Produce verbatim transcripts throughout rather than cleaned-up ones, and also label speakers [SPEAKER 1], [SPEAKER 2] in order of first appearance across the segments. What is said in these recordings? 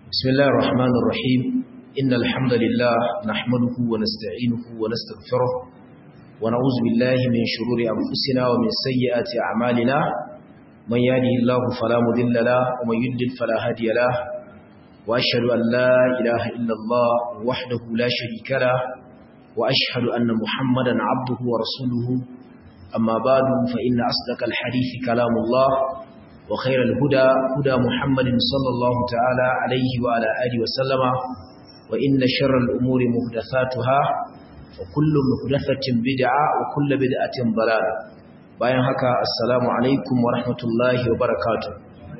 [SPEAKER 1] بسم الله الرحمن الرحيم إن الحمد لله نحمده ونستعينه ونستغفره ونعوذ بالله من شرور أنفسنا ومن سيئات أعمالنا من يهده الله فلا مضل له ومن يضلل فلا هادي له وأشهد أن لا إله إلا الله وحده لا شريك له وأشهد أن محمدا عبده ورسوله أما بعد فإن أصدق الحديث كلام الله وخير الهدى هدى محمد صلى الله تعالى عليه وعلى آله وسلم وإن شر الأمور محدثاتها وكل محدثة بدعة وكل بدعة ضلالة bayan haka assalamu alaikum wa rahmatullahi wa barakatuh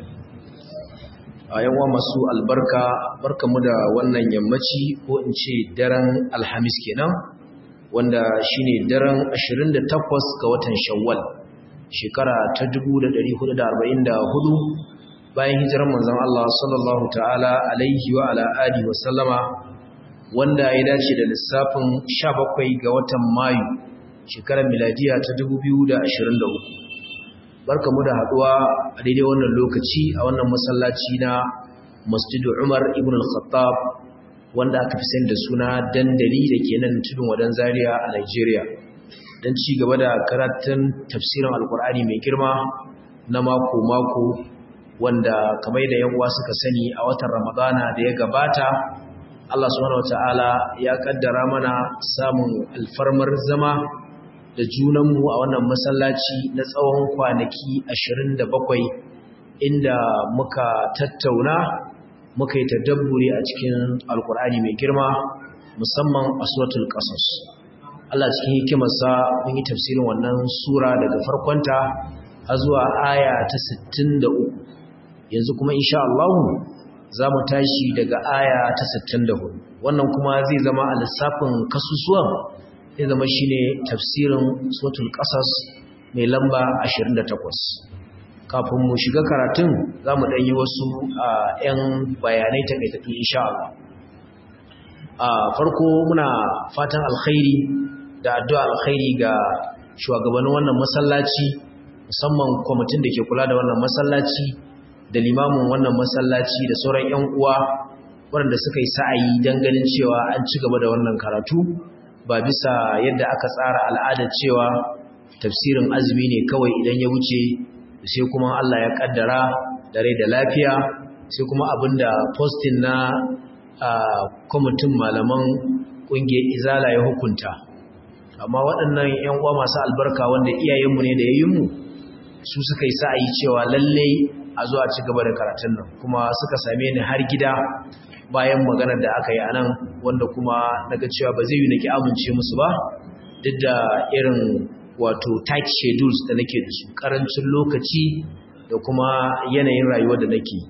[SPEAKER 1] ayawa masu albarka barkamu da wannan yammaci ko in ce daren alhamis kenan wanda shine daren ashirin da takwas ga watan shawwal shekara ta dubu da ɗari hudu da arba'in da hudu bayan hijirar manzon Allah sallallahu ta'ala alaihi wa ala alihi wa sallama wanda ya dace da lissafin sha bakwai ga watan Mayu shekarar miladiya ta dubu biyu da ashirin da uku barkamu da haduwa a daidai wannan lokaci a wannan masallaci na Masjid Umar ibn al-Khattab wanda aka fi sani da suna dandali da ke nan tudun wadan Zaria a Nigeria don ci gaba da karatun tafsirin alkur'ani mai girma na mako-mako wanda kamar da yan uwa suka sani a watan ramadana da ya gabata Allah subhanahu wataala ya kaddara mana samun alfarmar zama da junanmu a wannan masallaci na tsawon kwanaki ashirin da bakwai inda muka tattauna muka yi tadabburi a cikin alkur'ani mai girma musamman a suratul qasas Allah cikin hikimarsa mun yi tafsirin wannan sura daga farkonta har zuwa aya ta sittin da uku yanzu kuma insha Allah za mu tashi daga aya ta sittin da hudu wannan kuma zai zama a lissafin kasusuwan zai zama shine tafsirin suratul qasas mai lamba ashirin da takwas kafin mu shiga karatun za mu ɗan yi wasu ‘yan bayanai takaitattu insha Allah a farko muna fatan alkhairi da addu'a alkhairi ga shugabannin wannan masallaci musamman kwamitin da ke kula da wannan masallaci da limamin wannan masallaci da sauran ‘yan uwa waɗanda suka yi sa'ayi don ganin cewa an ci gaba da wannan karatu ba bisa yadda aka tsara al'adar cewa tafsirin azumi ne kawai idan ya wuce sai kuma Allah ya kaddara da rai da lafiya sai kuma abinda postin na kwamitin malaman ƙungiyar izala ya hukunta amma waɗannan ‘yan uwa masu albarka wanda iyayenmu ne da yayinmu su suka yi sa'ayi cewa lallai a zuwa ci gaba da karatun nan kuma suka same ni har gida bayan maganar da aka yi a nan wanda kuma naga cewa ba zai yi nake amince musu ba duk da irin wato tight schedules da nake da su ƙarancin lokaci da kuma yanayin rayuwar da nake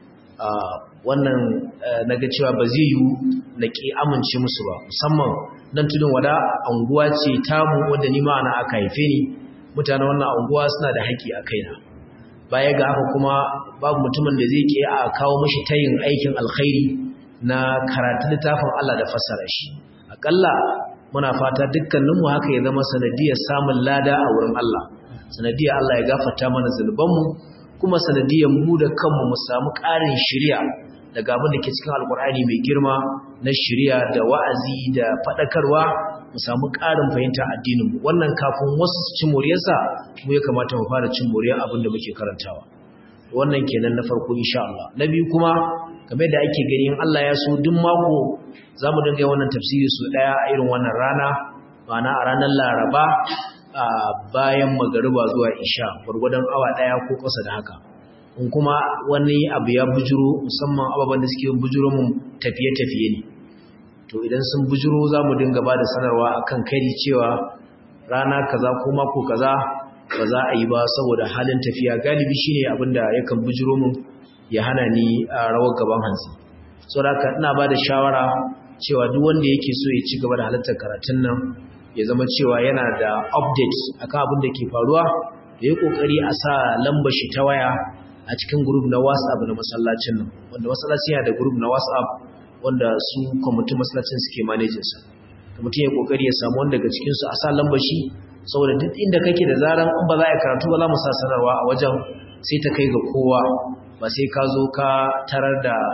[SPEAKER 1] wannan naga cewa ba zai yi nake amince musu ba musamman nan tudun wada anguwa ce tamu wanda ni ma ana aka haife ni mutanen wannan anguwa suna da haƙi a kaina baya ga haka kuma babu mutumin da zai ke a kawo mishi tayin aikin alkhairi na karatu littafin Allah da fassara shi akalla muna fata dukkaninmu haka ya zama sanadiyar samun lada a wurin Allah sanadiyar Allah ya gafarta mana zunubanmu kuma sanadiyar mu da kanmu mu samu ƙarin shiriya daga abin da ke cikin alkur'ani mai girma na shiriya da wa'azi da faɗakarwa mu samu ƙarin fahimta addininmu wannan kafin wasu su ci moriyarsa mu ya kamata mu fara cin moriyar abin da muke karantawa wannan kenan na farko insha Allah na biyu kuma kamar da ake gani in Allah ya so duk mako za mu dinga wannan tafsiri su ɗaya a irin wannan rana ma'ana a ranar Laraba bayan magariba zuwa isha gwargwadon awa ɗaya ko ƙasa da haka in kuma wani abu ya bujuro musamman ababen da suke bujuro mun tafiye-tafiye ne to idan sun bujuro za mu dinga ba da sanarwa akan kari cewa rana kaza ko mako kaza ba za a yi ba saboda halin tafiya galibi shine abin da yakan bujuro mun ya hana ni a rawar gaban hansi saboda haka ina ba da shawara cewa duk wanda yake so ya ci gaba da halartar karatun nan ya zama cewa yana da update akan abin da ke faruwa da ya kokari a sa lambar shi ta waya a cikin group na WhatsApp na masallacin nan wanda masallaci yana da group na WhatsApp wanda su kwamitin masallacin suke managing sa mutum ya kokari ya samu wanda daga cikin su a sa lambar shi saboda duk inda kake da zaran in ba za a karatu ba za mu sa sanarwa a wajen sai ta kai ga kowa ba sai ka zo ka tarar da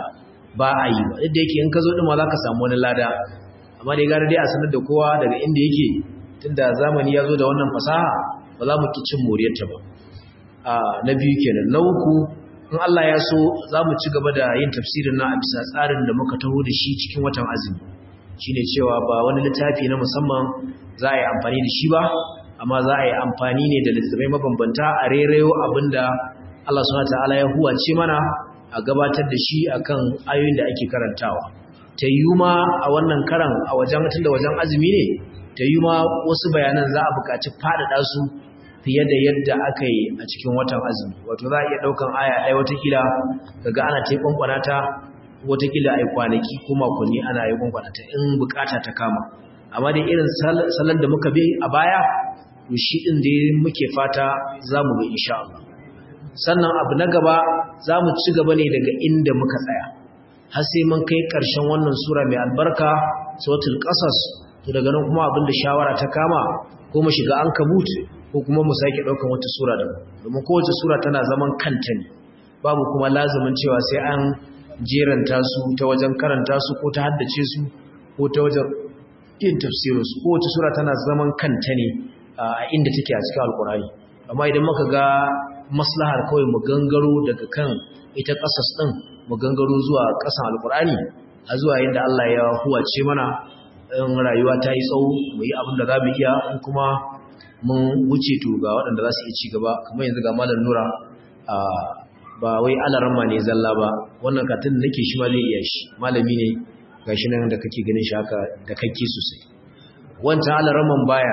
[SPEAKER 1] ba a yi ba duk da yake in ka zo din ma za ka samu wani lada amma dai gara dai a sanar da kowa daga inda yake tunda zamani ya zo da wannan fasaha ba za mu ki cin moriyarta ba a na biyu kenan na uku in Allah ya so za mu ci gaba da yin tafsirin na a bisa tsarin da muka taho da shi cikin watan azumi shine cewa ba wani littafi na musamman za a yi amfani da shi ba amma za a yi amfani ne da littattafai mabambanta a rerayo abinda Allah subhanahu wataala ya huwace mana a gabatar da shi akan ayoyin da ake karantawa ta yi ma a wannan karan a wajen tun da wajen azumi ne ta yi ma wasu bayanan za a buƙaci faɗaɗa su fiye da yadda aka yi a cikin watan azumi wato za a iya ɗaukan aya ɗaya watakila daga ana ta yi ƙwanƙwana ta watakila a yi kwanaki ko makonni ana yi ƙwanƙwana ta in buƙata ta kama amma dai irin salon da muka bi a baya to shi ɗin da muke fata za mu bi insha Allah sannan abu na gaba za mu ci gaba ne daga inda muka tsaya har sai mun kai ƙarshen wannan sura mai albarka suratul qasas to daga nan kuma abin da shawara ta kama ko mu shiga ankabut ko kuma mu sake ɗaukan wata sura daban domin kowace sura tana zaman kanta ne babu kuma lazumin cewa sai an jeranta su ta wajen karanta su ko ta haddace su ko ta wajen yin tafsirin su kowace sura tana zaman kanta ne a inda take a cikin alkurani amma idan muka ga maslahar kawai mu gangaro daga kan ita ƙasas ɗin mu gangaro zuwa ƙasan alkurani a zuwa yadda Allah ya huwace mana in rayuwa ta yi tsawo mu yi abin da za mu iya in kuma mun wuce to ga waɗanda za su iya ci gaba kamar yanzu ga malam nura ba wai alarama ne zalla ba wannan katin da nake shi ma zai iya shi malami ne ga shi nan da kake ganin shi haka da kake sosai wancan alaraman baya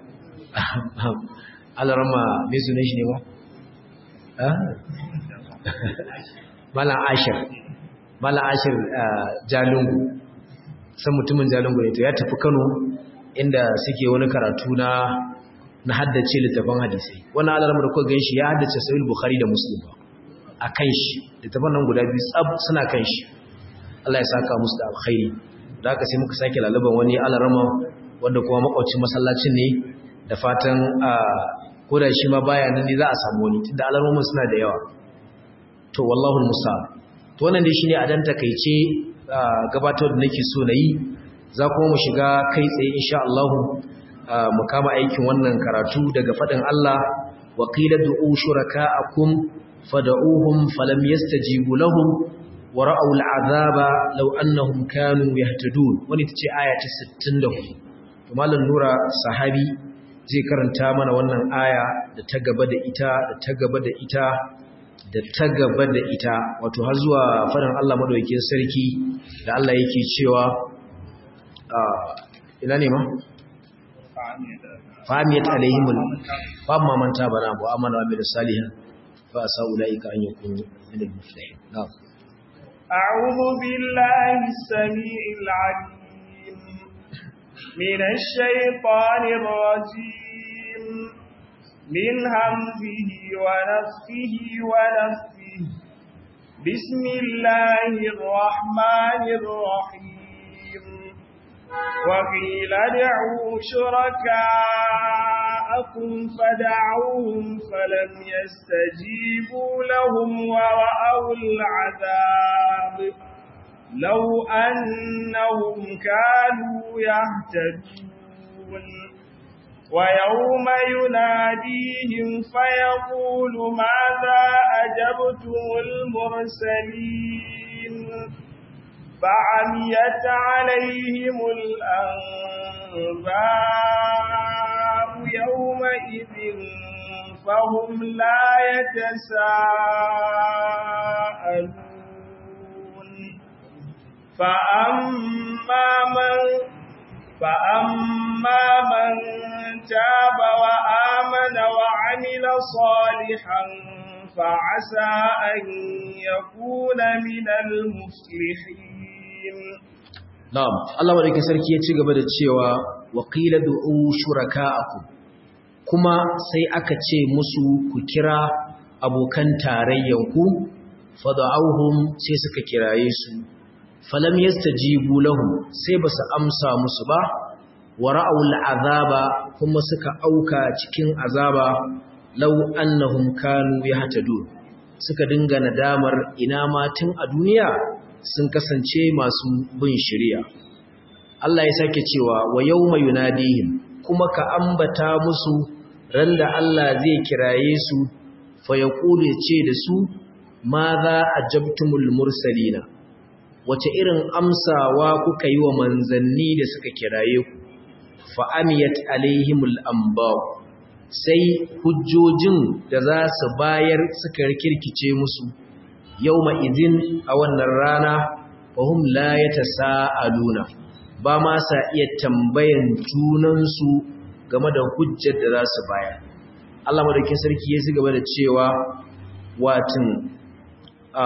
[SPEAKER 1] alarama mai sunan shi ne ba malam ashir malam ashir jalungu san mutumin jalungu ne to ya tafi Kano inda suke wani karatu na na haddace littafin hadisi wannan alarma da kuka ganshi ya haddace sahih bukhari da muslim a kan shi littafin nan guda biyu tsab suna kan shi Allah ya saka musu da alkhairi da haka sai muka sake laluban wani alarma wanda kuma makwacin masallacin ne da fatan ko da shi ma baya nan ne za a samu wani tunda alarmomin suna da yawa to wallahu almusta'an to wannan dai shine a dan takeice gabatar da nake so nayi za kuma mu shiga kai tsaye insha Allah mu kama aikin wannan karatu daga fadin Allah wa qila du'u shuraka'akum fad'uuhum falam yastajibu lahum wa ra'aw al'azaba law annahum kanu yahtadun wani tace aya ta sittin da hudu to mallan nura sahabi zai karanta mana wannan aya da ta gaba da ita da ta gaba da ita da ta gaba da ita wato har zuwa faɗin Allah madaukakin sarki da Allah yake cewa ina ne ma fa'amiyat alaihim fa ma manta bana bu amana wa bil salihin fa sa ulaika an yakunu min al muflihin na'am
[SPEAKER 2] a'udhu billahi as-sami'il 'alim minash shaitanir rajim من همزه ونفخه ونفثه بسم الله الرحمن الرحيم وقيل ادعوا شركاءكم فدعوهم فلم يستجيبوا لهم ورأوا العذاب لو أنهم كانوا يهتدون ويوم يناديهم فيقول ماذا أجبتم المرسلين فعميت عليهم الأنباء يومئذ فهم لا يتساءلون فأما من فأما من تاب وآمن وعمل صالحا فعسى أن يكون من المفلحين
[SPEAKER 1] نعم الله ولك سركي يتي gaba da cewa waqila du'u shuraka'akum kuma sai aka ce musu ku kira abokan tarayyanku fada'uhum sai suka kiraye su falam yastajibu lahum sai basu amsa musu ba wa ra'ul azaba kuma suka auka cikin azaba law annahum kanu yahtadun suka dinga nadamar ina ma tun a duniya sun kasance masu bin shari'a. Allah ya sake cewa wa yawma yunadihim, kuma ka ambata musu randa Allah zai kiraye su fa yaqulu ce da su ma za ajabtumul mursalina, wace irin amsawa kuka yi wa manzanni da suka kiraye ku. Fa amiyat alaihimul anba, sai hujjojin da za su bayar suka kirkice musu. Yawma idin, a wannan rana, fahum la yatasaaluna, ba ma sa iya tambayan junansu game da hujjar da za su bayar. Allah madaukakin sarki ya ci gaba da cewa watin a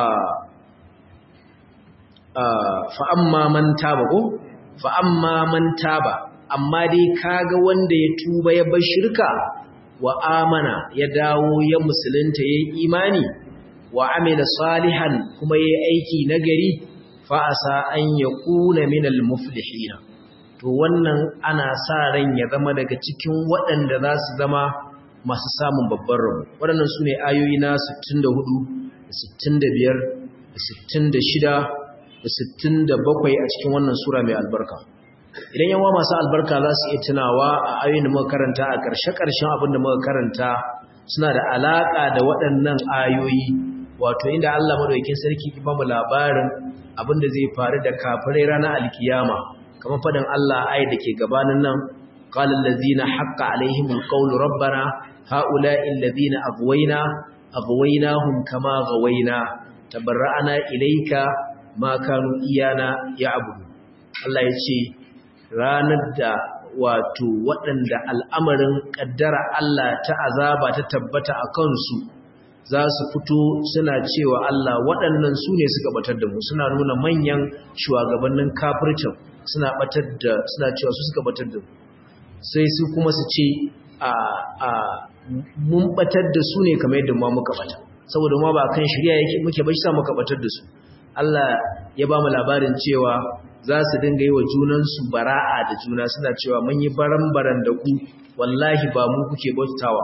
[SPEAKER 1] a fa amma man taba ko fa amma man taba, amma dai kaga wanda ya tuba ya bar shirka wa amana, ya dawo ya musulunta yayin imani wa amila salihan, kuma yayi aiki nagari, fa asa an yakuna minal muflihin, to wannan ana sa ran ya zama daga cikin waɗanda za su zama masu samun babban rabo. Waɗannan sune ayoyi na sittin da hudu da sittin da biyar da sittin da shida da sittin da bakwai a cikin wannan sura mai albarka. Idan yawa masu albarka za su iya tunawa a ayoyin da muka karanta a ƙarshe-ƙarshen abin da muka karanta suna da alaƙa da waɗannan ayoyi, wato inda Allah madaukakin sarki ya bamu labarin abin da zai faru da kafirai ranar alkiyama, kamar faɗin Allah ayat da ke gabanin nan, qala allazina haqqa alaihimul qawlu rabbana haula'i allazina aghwayna aghwaynahum kama ghawayna tabarra'na ilayka ma kanu iyana ya'budu. Allah ya ce ranar da wato waɗanda al'amarin ƙaddara Allah ta azaba ta tabbata a kansu za su fito suna cewa Allah waɗannan su ne suka batar da mu, suna nuna manyan shugabannin kafircin suna batar da suna cewa su suka batar da mu, sai su kuma su ce a a mun batar da su ne kamar yadda ma muka bata, saboda ma ba kan shari'a yake muke ba shi sa muka batar da su. Allah ya ba mu labarin cewa za su dinga yi wa junansu bara'a da juna, suna cewa mun yi baran-baran da ku, wallahi ba mu kuke bautawa.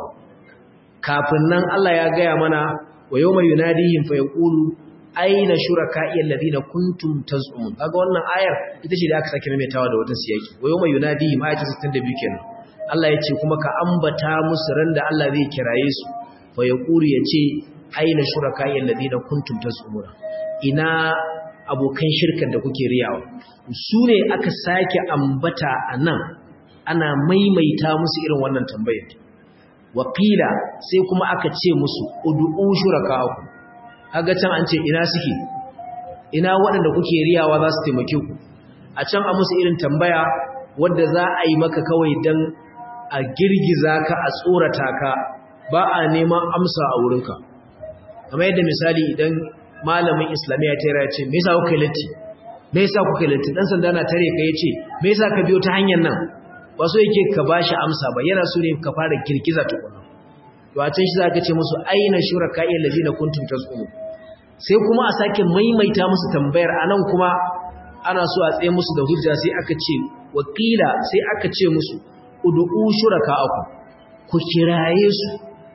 [SPEAKER 1] Kafin nan Allah ya gaya mana wa yawma yunadihim fa yaqulu aina shuraka'i alladhina kuntum taz'umun. Kaga wannan ayar ita ce da aka sake maimaitawa da wata siyaki. Wa yawma yunadihim ayatu sittin da biyu kenan. Allah ya ce kuma ka ambata musu ran da Allah zai kiraye su fa yaqulu yace aina shuraka'i alladhina kuntum taz'umun. Ina abokan shirkar da kuke riyawa. Su ne aka sake ambata anan, ana maimaita musu irin wannan tambayar. Wakila sai kuma aka ce musu ud'u shuraka'akum. Kaga can an ce ina suke, ina waɗanda kuke riyawa za su taimake ku. A can a musu irin tambaya wadda za a yi maka kawai dan a girgiza ka, a tsorata ka, ba a neman amsa a wurinka. Kamar yadda misali idan malamin islamiyya ta yara ce me yasa kuka latti, me yasa kuka latti, dan sanda na tare ka yace me yasa ka biyo ta hanyar nan, ba so yake ka bashi amsa ba, yana so ne ka fara kirkiza tukuna. To a can shi zaka ce musu aina shuraka'i allazina kuntum taz'umun. Sai kuma a sake maimaita musu tambayar, anan kuma ana so a tsaye musu da hujja, sai aka ce wakila sai aka ce musu ud'u shuraka'akum, ku kiraye su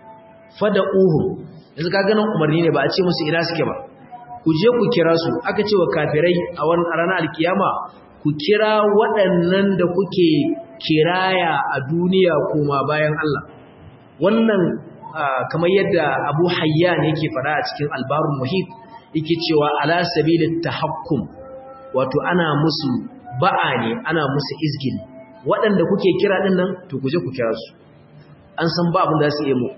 [SPEAKER 1] fada'uhum. Yanzu ka ganin umarni ne, ba a ce musu ina suke ba, ku je ku kira su. Aka ce wa kafirai a wannan ranar alkiyama ku kira waɗannan da kuke kiraya a duniya kuma bayan Allah. Wannan kamar yadda Abu Hayyan yake fara a cikin Albarul Muhit, yake cewa ala sabilit tahakkum, wato ana musu ba'a ne, ana musu izgili. Waɗanda kuke kira din nan to ku je ku kira su, an san ba abin da su yi mu,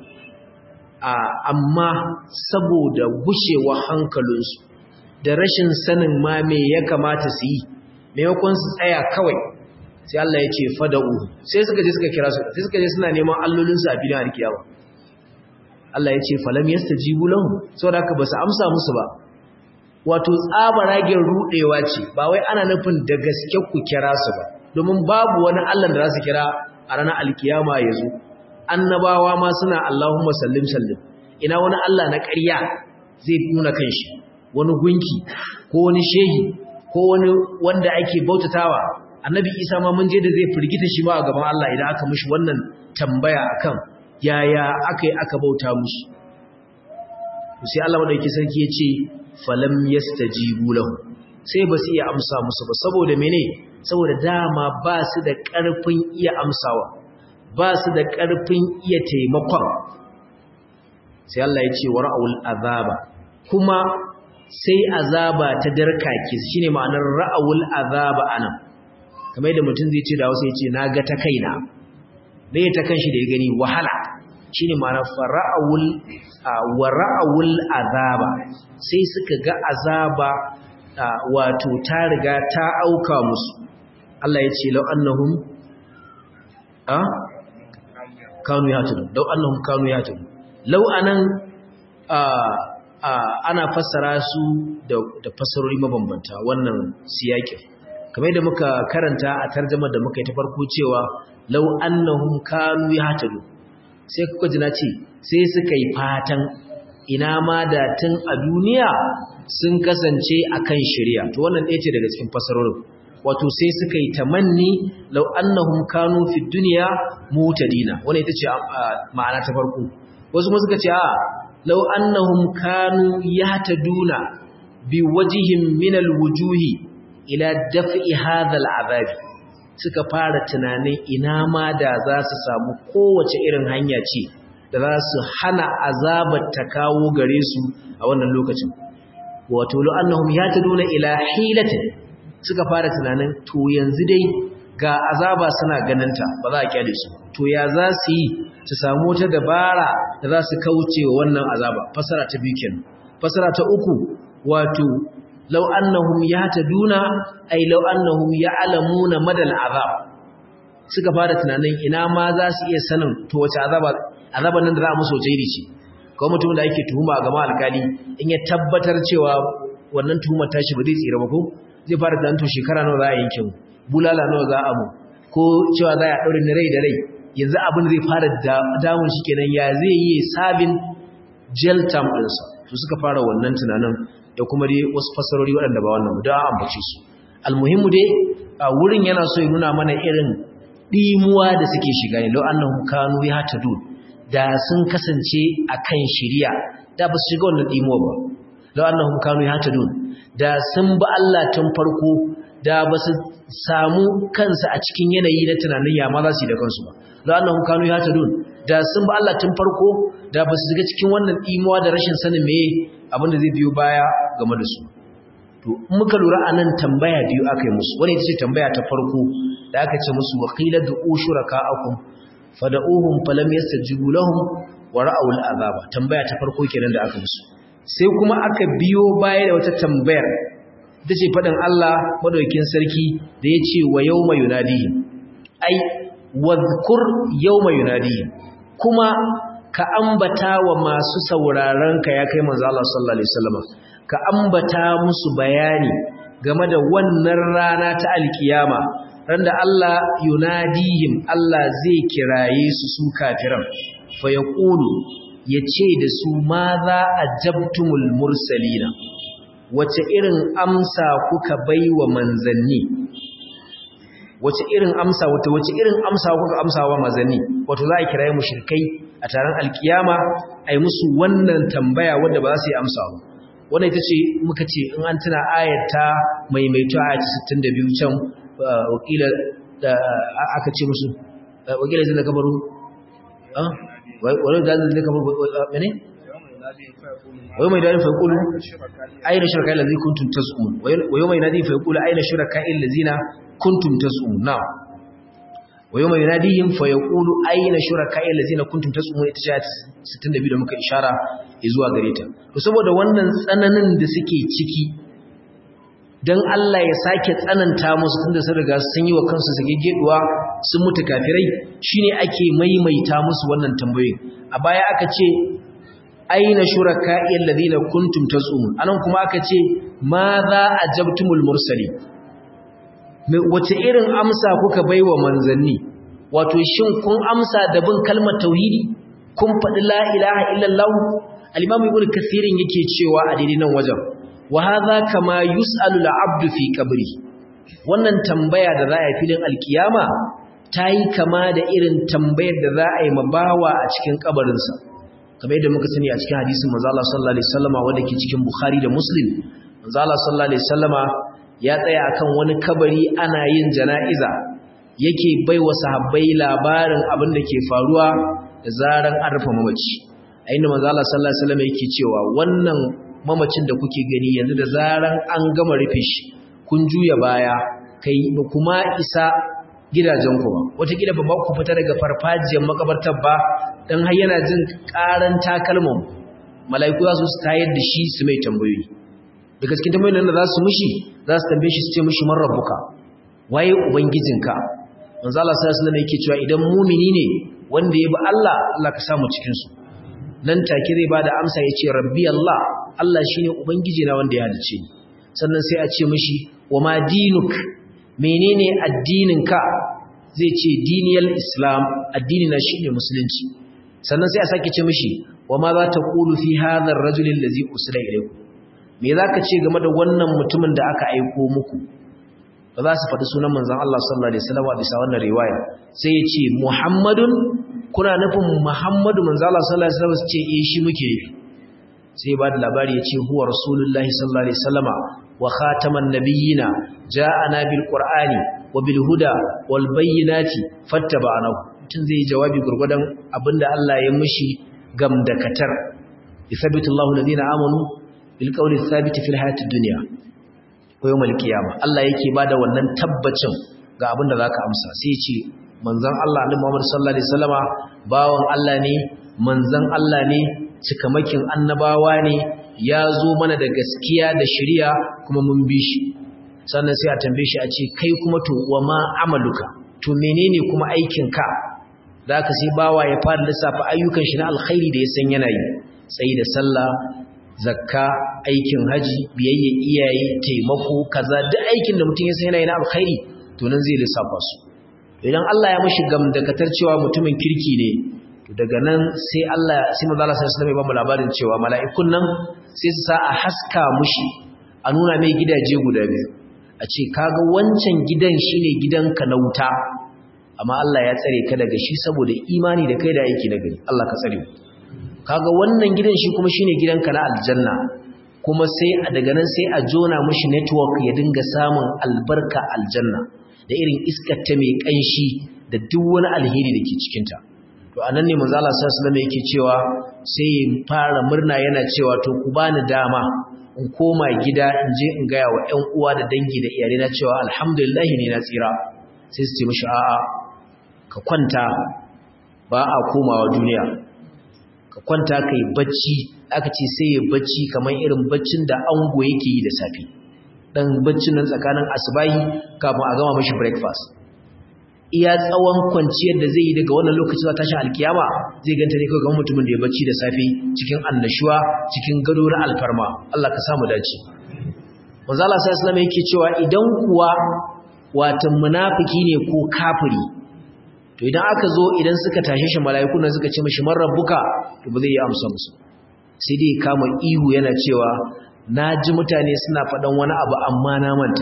[SPEAKER 1] amma saboda gushewa hankalinsu da rashin sanin ma me ya kamata su yi, maimakon su tsaya kawai, sai Allah ya ce fada'u, sai suka je suka kira su, sai suka je suna neman allolinsu a filin alkiyama. Allah ya ce falam yastajibu lahum, saboda haka ba su amsa musu ba. Wato tsabaragen rudewa ce, ba wai ana nufin da gaske ku kira su ba, domin babu wani Allah da za su kira a ranar alkiyama ya zo. Annabawa ma suna Allahumma sallim sallim, ina wani Allah na ƙarya zai nuna kanshi, wani gunki ko wani shehi ko wani wanda ake bautatawa. Annabi Isa ma mun je da zai firgita shi ma a gaban Allah idan aka mishi wannan tambaya akan yaya aka yi aka bauta mushi. Sai Allah madauki sarki ya ce falam yastajibu lahu, sai ba su iya amsa musu ba saboda mene saboda dama ba su da ƙarfin iya amsawa ba su da ƙarfin iya taimakon sai Allah ya ce wa ra'awul azaba kuma sai azaba ta darkake shine ma'anar ra'awul azaba anan kamar yadda mutum zai ce da wasu ya ce na ga ta kaina me ta kanshi da ya gani wahala shine ma'anar fara'awul wa ra'awul azaba sai suka ga azaba wato ta riga ta auka musu Allah ya ce law annahum a kanu yatun law annahum kanu yatun law anan ana fassara su da fassarori mabambanta wannan siyakin kamar da muka karanta a tarjumar da muka yi ta farko cewa law annahum kanu yahtadun sai kuka ji na ce sai suka yi fatan ina ma da tun a duniya sun kasance akan shari'a to wannan ɗaya ce daga cikin fasarorin wato sai suka yi tamanni law annahum kanu fi dunya mutadina wannan ita ce ma'ana ta farko wasu kuma suka ce a law annahum kanu yahtaduna bi wajhin min alwujuhi ila daf'i hadha al'adab suka fara tunanin ina ma da za su samu kowace irin hanya ce da za su hana azabar ta kawo gare su a wannan lokacin wato lu annahum yataduna ila hilatin suka fara tunanin to yanzu dai ga azaba suna ganinta ba za a kyale su to ya za su yi su samu wata dabara da za su kauce wa wannan azaba fasara ta biyu kenan fasara ta uku wato law annahum yahtaduna ay law annahum ya'lamuna madal azab suka fara tunanin ina ma za su iya sanin to wace azaba azaban nan da za a musu wace iri ce ko mutum da yake tuhuma a gaba alkali in ya tabbatar cewa wannan tuhumar tashi ba zai tsira ba ko zai fara tunanin to shekara nawa za a yanke mu bulala nawa za a mu ko cewa za a daure ni rai da rai yanzu abin zai fara damun shi kenan ya zai yi sabin jail term ɗinsa su suka fara wannan tunanin da kuma dai wasu fasarori waɗanda ba wannan da ambace su almuhimmu dai a wurin yana so ya nuna mana irin dimuwa da suke shiga ne law annahum kanu yahtadun da sun kasance akan shari'a da ba su shiga wannan dimuwa ba law annahum kanu yahtadun da sun ba Allah tun farko da ba su samu kansu a cikin yanayi na tunanin ya ma za su yi da kansu ba law annahum kanu yahtadun da sun ba Allah tun farko da ba su shiga cikin wannan dimuwa da rashin sanin meye abinda zai biyo baya game da su to muka lura anan tambaya biyu akai musu wani ita ce tambaya ta farko da aka ce musu waqila du'u shuraka'akum fad'uhum falam yastajibu lahum wa ra'aw al'azaba tambaya ta farko kenan da aka musu sai kuma aka biyo baya da wata tambayar tace fadin Allah madaukakin sarki da yace wa yawma yunadihim ai wadhkur yawma yunadihim kuma ka ambata wa masu sauraron ka ya kai manzo Allah sallallahu alaihi wasallam ka ambata musu bayani game da wannan rana ta alkiyama randa Allah yunadihim Allah zai kiraye su su kafiran fa yaqulu yace da su ma za ajabtumul mursalina wace irin amsa kuka baiwa manzanni wace irin amsa wato wace irin amsa kuka amsa wa manzanni wato za a kiraye mushrikai a taron alkiyama ai musu wannan tambaya wanda ba za su yi amsa ba wannan ita ce muka ce in an tuna ayata maimaito ayat sittin da biyu can wakila da aka ce musu wakila zai da kabaru ah wani da zai kabaru mene wai mai dalin fa yaqulu ayna shuraka allazi kuntum tas'un wa yawma yanadi fa yaqulu ayna shuraka allazina kuntum tas'un na wa yawma yanadihim fa yaqulu ayna shuraka allazina kuntum tas'un ita ce sittin da biyu da muka ishara zuwa gare ta to saboda wannan tsananin da suke ciki dan Allah ya sake tsananta musu tunda sun riga sun yi wa kansu su geggeduwa sun mutu kafirai shine ake maimaita musu wannan tambayoyin a baya aka ce aina shuraka'i alladhina kuntum tas'umun anan kuma aka ce ma za ajabtumul mursali wace irin amsa kuka baiwa manzanni wato shin kun amsa da bin kalmar tauhidi kun faɗi la ilaha illallah al-imam ibnu kathirin yake cewa a daidai nan wajen wa hadha kama yus'alu al-'abdu fi qabri wannan tambaya da za a yi filin alkiyama tayi kama da irin tambayar da za a yi mabawa a cikin kabarinsa kamar yadda muka sani a cikin hadisin manzo Allah sallallahu alaihi wasallama wanda ke cikin Bukhari da Muslim manzo Allah sallallahu alaihi wasallama ya tsaya akan wani kabari ana yin jana'iza yake baiwa sahabbai labarin abin da ke faruwa da zaran an rufe mamaci a inda manzo Allah sallallahu alaihi wasallam yake cewa wannan mamacin da kuke gani yanzu da zaran an gama rufe shi kun juya baya kai ba kuma isa gidajen ku ba wata gida ba ku fita daga farfajiyar makabartar ba dan har yana jin karan takalman malaiku za su tayar da shi su mai tambayoyi da gaskiya tambayoyin da za su mishi za su tambaye shi su ce mishi man rabbuka waye ubangijinka manzo Allah sallallahu alaihi wasallam yake cewa idan mumini ne wanda ya bi Allah Allah ka samu cikin su nan take zai bada amsa yace rabbi Allah Allah shine ubangiji na wanda ya halice ni sannan sai a ce mishi wa ma dinuk menene addininka zai ce diniyal islam addini na shine musulunci sannan sai a sake ce mishi wa ma za ta qulu fi hadha ar-rajul allazi usila ilaykum me zaka ce game da wannan mutumin da aka aiko muku ba za su faɗi sunan manzon Allah sallallahu alaihi wasallam a bisa wannan riwaya sai ya ce Muhammadun kuna nufin Muhammadu manzon Allah sallallahu alaihi wasallam ce eh shi muke yi sai ba da labari ya ce huwa rasulullahi sallallahu alaihi wasallama wa khataman nabiyina ja'ana bil qur'ani wa bil huda wal bayyinati fattaba'nahu tun zai jawabi gurgudan abinda Allah ya mishi gamdakatar yathabitu Allahu alladhina amanu bil qawli thabit fil hayatid dunya ko yawmal qiyamah Allah yake bada wannan tabbacin ga abinda zaka amsa sai ce manzon Allah Annabi Muhammad sallallahu alaihi wasallama bawon Allah ne manzon Allah ne cikamakin annabawa ne ya zo mana da gaskiya da shari'a kuma mun bi shi sannan sai a tambaye shi a ce kai kuma to wa ma amaluka to menene kuma aikinka zaka sai bawa ya fara lissafa ayyukan shi na alkhairi da ya san yana yi sai da sallah zakka aikin haji biyayya iyaye taimako kaza duk aikin da mutum ya san yana yi na alkhairi to nan zai lissafa su idan Allah ya mishi gamdakatar cewa mutumin kirki ne to daga nan sai Allah sai manzo Allah sallallahu alaihi wasallam ya ba mu labarin cewa mala'ikun nan sai su sa a haska mushi a nuna mai gidaje guda biyu a ce kaga wancan gidan shine gidanka na wuta amma Allah ya tsare ka daga shi saboda imani da kai da aiki na gari Allah ka tsare mu kaga wannan gidan shi kuma shine gidanka na aljanna kuma sai daga nan sai a jona mushi network ya dinga samun albarka aljanna da irin iskar ta mai kanshi da duk wani alheri da ke cikin ta to anan ne manzo Allah sallallahu alaihi wasallam yake cewa sai ya fara murna yana cewa to ku bani dama in koma gida in je in gaya wa ƴan uwa da dangi da iyalai na cewa alhamdulillah ne na tsira sai su ce mishi a'a ka kwanta ba a komawa duniya ka kwanta kai bacci aka ce sai ya bacci kamar irin baccin da ango yake yi da safi dan baccin nan tsakanin asubahi kafin a gama mishi breakfast iya tsawon kwanciyar da zai yi daga wannan lokaci zuwa tashin alkiyama zai ganta ne kawai ga mutumin da ya bacci da safe cikin annashuwa cikin gado na alfarma Allah ka samu dace manzo Allah sallallahu alaihi wasallam yake cewa idan kuwa watan munafiki ne ko kafiri to idan aka zo idan suka tashe shi mala'iku nan suka ce mishi man rabbuka to ba zai yi amsa musu sai dai kama ihu yana cewa naji mutane suna faɗan wani abu amma na manta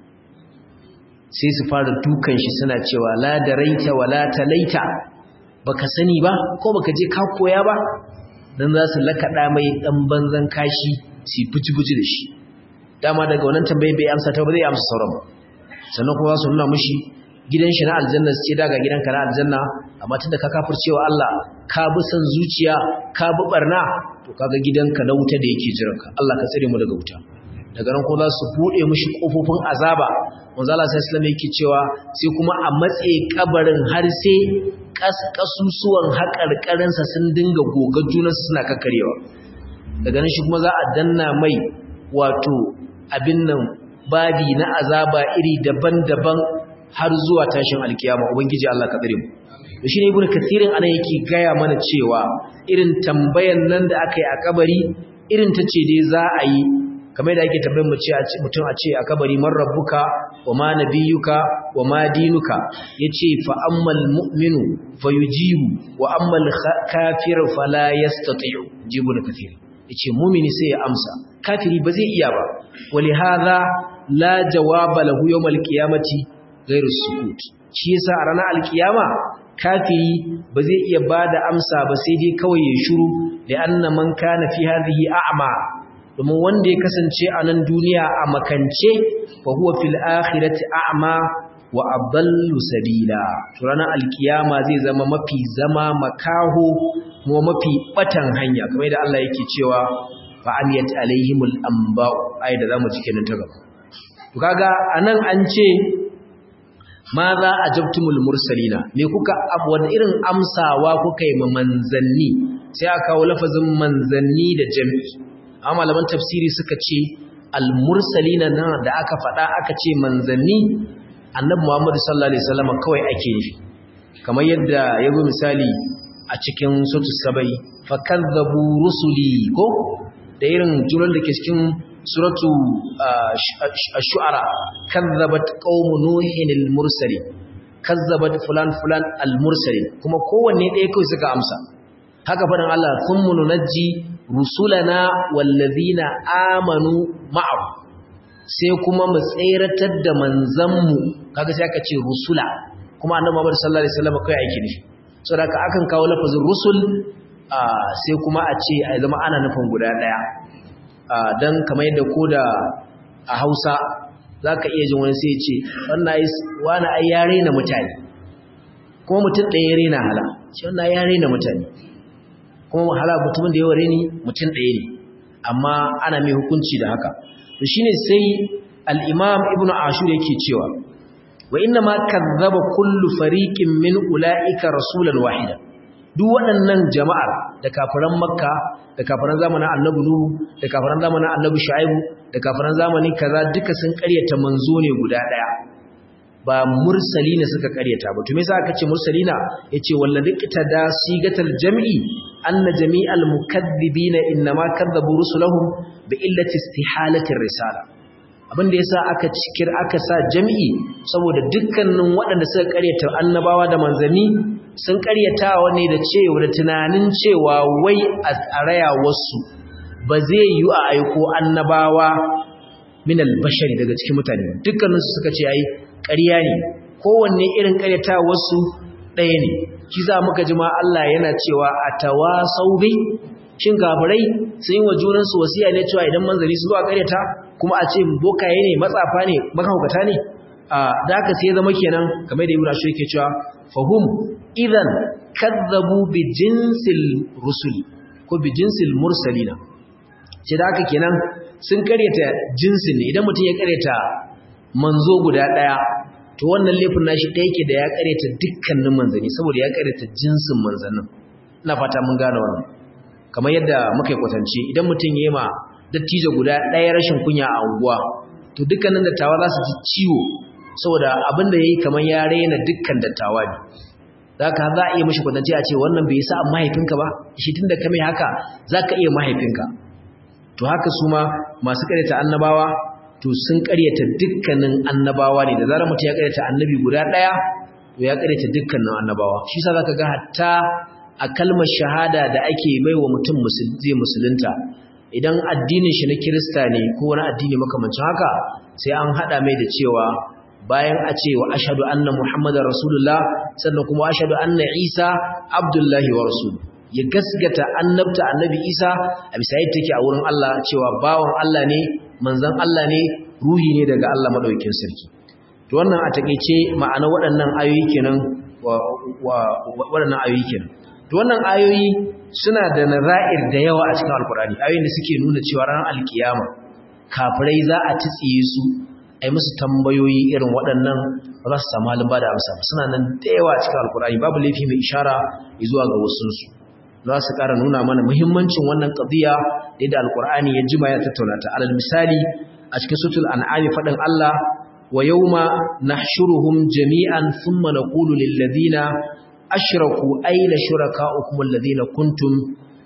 [SPEAKER 1] sai su fara dukan shi suna cewa la daraita wala talaita baka sani ba ko baka je ka koya ba dan za su lakada mai dan banzan kashi su fuci-fuci da shi dama daga wannan tambaye bai amsa ta ba zai amsa sauran ba sannan kuma su nuna mushi gidan shi na aljanna su ce daga gidanka na aljanna amma tunda ka kafircewa Allah ka bi san zuciya ka bi barna to kaga gidanka na wuta da yake jiranka Allah ka tsare mu daga wuta daga nan ko za su bude mushi kofofin azaba manzo Allah sallallahu alaihi wasallam yake cewa sai kuma a matse kabarin har sai kasusuwan haƙarƙarin sa sun dinga gogar junansu suna kakkarewa daga nan shi kuma za a danna mai wato abin nan babi na azaba iri daban-daban har zuwa tashin alkiyama ubangiji Allah ka tsare mu to shine ibnu kathirin anan yake gaya mana cewa irin tambayan nan da aka yi a kabari irin tace dai za a yi kamar da ake tambayar mu ce mutum a ce a kabari man rabbuka wa ma nabiyuka wa ma dinuka yace fa ammal mu'minu fayujibu wa ammal kafiru fala yastati'u jibul kathir yace mu'mini sai ya amsa kafiri ba zai iya ba wali hadha la jawaba lahu yawmal qiyamati ghairu sukut shi yasa a ranar alkiyama kafiri ba zai iya bada amsa ba sai dai kawai ya shiru da anna man kana fi hadhihi a'ma domin wanda ya kasance a nan duniya a makance fa huwa fil akhirati a'ma wa adallu sabila to ranar alkiyama zai zama mafi zama makaho kuma mafi batan hanya kamar yadda Allah yake cewa fa amiyat alaihimul anba ai da zamu cike nan ta gaba to kaga anan an ce ma za ajabtumul mursalina me kuka wani irin amsawa kuka yi manzanni sai aka kawo lafazin manzanni da jami'i amma malaman tafsiri suka ce al mursalina nan da aka faɗa aka ce manzanni annabi Muhammad sallallahu alaihi wasallam kawai ake nufi kamar yadda yazo misali a cikin suratul sabai fakazzabu rusuli ko da irin jumlar da ke cikin suratu ash-shu'ara kazzabat qaumu nuhin al-mursalin kazzabat fulan fulan al-mursalin kuma kowanne ɗaya kai suka amsa haka faɗin Allah thumma nunajji rusulana wallazina amanu ma'ahu sai kuma mu tseratar da manzanmu kaga sai aka ce rusula kuma annabi Muhammad sallallahu alaihi wasallam kai yake nufi saboda akan kawo lafazin rusul sai kuma a ce a zama ana nufin guda daya dan kamar yadda koda a Hausa zaka iya jin wani sai ya ce wannan ai wani ai yare na mutane kuma mutum ɗaya yare na hala shi wannan yare na mutane kuma hala mutumin da ya ware ni mutum ɗaya ne amma ana mai hukunci da haka to shine sai al-Imam Ibn Ashur yake cewa wa inna ma kadzaba kullu fariqin min ulaika rasulan wahida duk waɗannan jama'ar da kafiran Makka da kafiran zamanin Annabi Nuhu da kafiran zamanin Annabi Shu'aibu da kafiran zamanin kaza duka sun ƙaryata manzo ne guda daya ba mursalina suka ƙaryata ba to me yasa aka ce mursalina yace wallazi qitada sigatal jam'i anna jami'al mukaththibina inma kadzabu rusulahum bi illati istihalatir risala abinda yasa aka cikir aka sa jami'i saboda dukkanin waɗanda suka ƙaryata annabawa da manzanni sun ƙaryatawa ne da cewa da tunanin cewa wai a raya wasu ba zai yi a aiko annabawa min albashari daga cikin mutane dukkanin su suka ce ai ƙarya ne kowanne irin ƙaryata wasu ɗaya ne shi za muka ji ma Allah yana cewa atawasau bi shin kafirai sun yi wa junansu wasiya ne cewa idan manzari su zuwa ƙaryata kuma a ce bokaye ne matsafa ne makaukata ne da haka sai zama kenan kamar da Ibrahim yake cewa fahum idan kadzabu bi jinsil rusuli ko bi jinsil mursalina sai da haka kenan sun karyata jinsin ne idan mutum ya karyata manzo guda daya to wannan laifin nashi ɗaya yake da ya karyata dukkanin manzanni saboda ya karyata jinsin manzannin ina fata mun gane wannan kamar yadda muka yi kwatance idan mutum yayi ma dattijo guda daya rashin kunya a unguwa to dukkanin dattawa za su ji ciwo saboda abin da yayi kamar ya rena dukkan dattawa ne zaka za a iya mishi kwatance a ce wannan bai sa mahaifinka ba shi tunda kame haka zaka iya mahaifinka to haka su ma masu karyata annabawa to sun karyata dukkanin annabawa ne da zarar mutum ya karyata annabi guda daya to ya karyata dukkanin annabawa shi yasa zaka ga hatta a kalmar shahada da ake baiwa mutum zai musulunta idan addinin shi na Kirista ne ko wani addini makamancin haka sai an hada mai da cewa bayan a ce wa ashhadu anna muhammadar rasulullah sannan kuma ashhadu anna isa abdullahi wa rasul ya gasgata annabta annabi isa a bisa yadda take a wurin Allah cewa bawan Allah ne manzon Allah ne ruhi ne daga Allah madaukakin sarki to wannan a takeice ma'ana waɗannan ayoyi kenan wa waɗannan ayoyi kenan to wannan ayoyi suna da naza'ir da yawa a cikin alkurani ayoyin da suke nuna cewa ran alkiyama kafirai za a tsiye su ai musu tambayoyi irin waɗannan ba za su samu halin ba da amsa suna nan da yawa a cikin alkurani babu laifi mai ishara zuwa ga wasu su za su ƙara nuna mana muhimmancin wannan qadiya da yadda alkurani ya jima ya tattauna ta alal misali a cikin suratul an'am fadin Allah wa yawma nahshuruhum jami'an thumma naqulu lil ladina ashraku ayna shurakaukum alladhina kuntum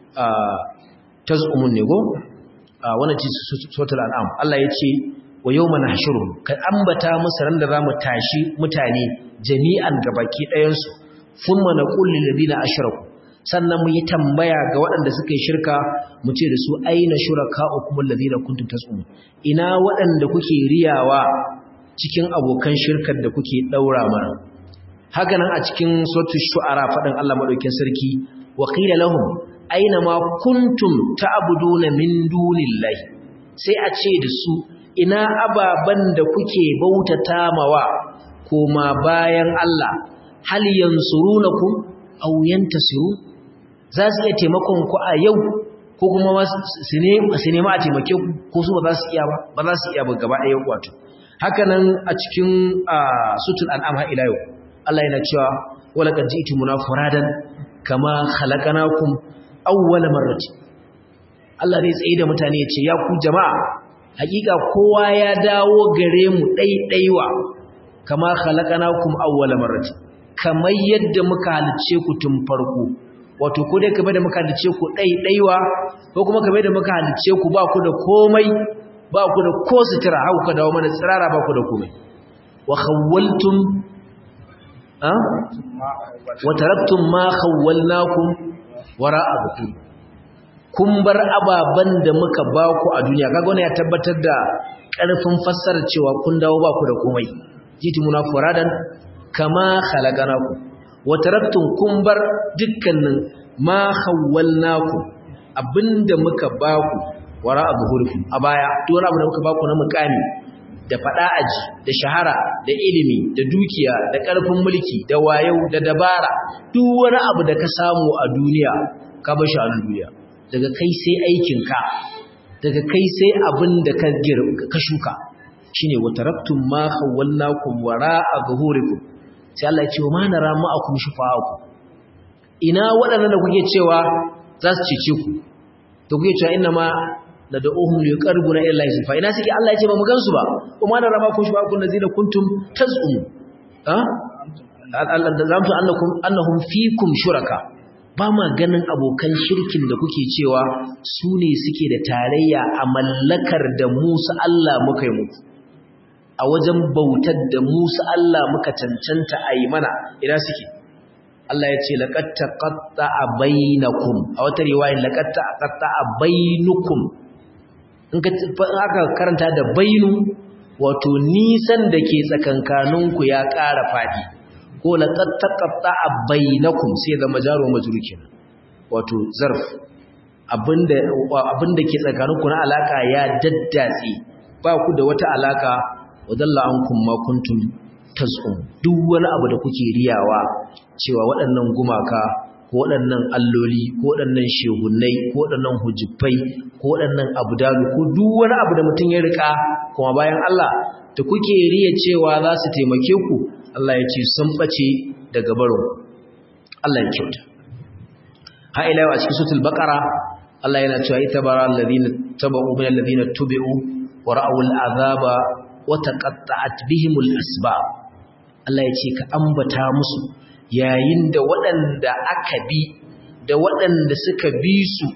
[SPEAKER 1] tazumun ne go wannan ce suratul an'am Allah yace wa yawma nahshuruhum ka ambata musu ran da zamu tashi mutane jami'an gabaki ɗayan su thumma naqulu lil ladina ashraku sannan mu yi tambaya ga waɗanda suka yi shirka mu ce da su ayna shurakaukum alladhina kuntum tazumun ina waɗanda kuke riyawa cikin abokan shirkar da kuke daura mana haka nan a cikin suratul shu'ara fadin Allah madaukakin sarki wa qila lahum aina ma kuntum ta'buduna min dunillahi sai a ce da su ina ababan da kuke bautata mawa koma bayan Allah hal yansurunakum aw yantasiru za su iya taimakon ku a yau ko kuma su ne ma a taimake ku ko su ba za su iya ba ba za su iya ba gaba ɗaya wato haka nan a cikin sutul an'am ha ila yau Allah yana cewa wala qad ji'tumuna furadan kama khalaqnakum awwala marrati Allah zai tsaye da mutane ya ce ya ku jama'a hakika kowa ya dawo gare mu ɗaiɗaiwa kama khalaqnakum awwala marrati kamar yadda muka halice ku tun farko wato ko dai kamar da muka halice ku ɗaiɗaiwa ko kuma kamar da muka halice ku ba ku da komai ba ku da ko sutura hau ka dawo mana tsirara ba ku da komai wa khawwaltum ha wa taraktum ma khawwalnakum wara'a bukum kun bar ababan da muka ba ku a duniya kaga wannan ya tabbatar da ƙarfin fassarar cewa kun dawo ba ku da komai jitu munafuradan kama khalaqnakum wa taraktum kun bar dukkanin ma khawwalnakum abinda muka ba ku wara'a buhurikum a baya duk wani abu da muka ba ku na mukami da fada aji da shahara da ilimi da dukiya da ƙarfin mulki da wayo da dabara duk wani abu da ka samu a duniya ka bar shi a duniya daga kai sai aikinka daga kai sai abin da ka ka shuka shine wataraktum ma khawwalnakum wara'a zuhurikum sai Allah ya ce wa ma nara ma'akum shufa'akum ina waɗannan da kuke cewa za su cece ku to kuke cewa inna ma nad'uhum liqarbuna ila Allah fa ina suke Allah ya ce ba mu gansu ba wa ma nara ma'akum shufa'akum allazina kuntum taz'um ha Allah da zamtu annakum annahum fikum shuraka ba ma ganin abokan shirkin da kuke cewa su ne suke da tarayya a mallakar da Musa Allah muka yi muku a wajen bautar da Musa Allah muka cancanta a yi mana ina suke Allah ya ce laqad taqatta'a bainakum a wata riwaya laqad taqatta'a bainukum in ka aka karanta da bainu wato nisan da ke tsakankaninku ya ƙara fadi ko laqad taqatta'a bainakum sai da majaru majruki wato zarf abinda abinda ke tsakaninku na alaka ya daddatsi ba ku da wata alaka wadalla ankum ma kuntum tazum duk wani abu da kuke riyawa cewa waɗannan gumaka ko waɗannan alloli ko waɗannan shehunnai ko waɗannan hujjai ko waɗannan abdalu ko duk wani abu da mutum ya rika kuma bayan Allah da kuke riya cewa za su taimake ku Allah ya ce sun bace daga barin Allah ya kyauta ha ila yau a cikin suratul baqara Allah yana cewa itabara alladhina tabu min alladhina tubu wa ra'u al'azaba wa taqatta'at bihimul asbab Allah ya ce ka ambata musu yayin da waɗanda aka bi da waɗanda suka bi su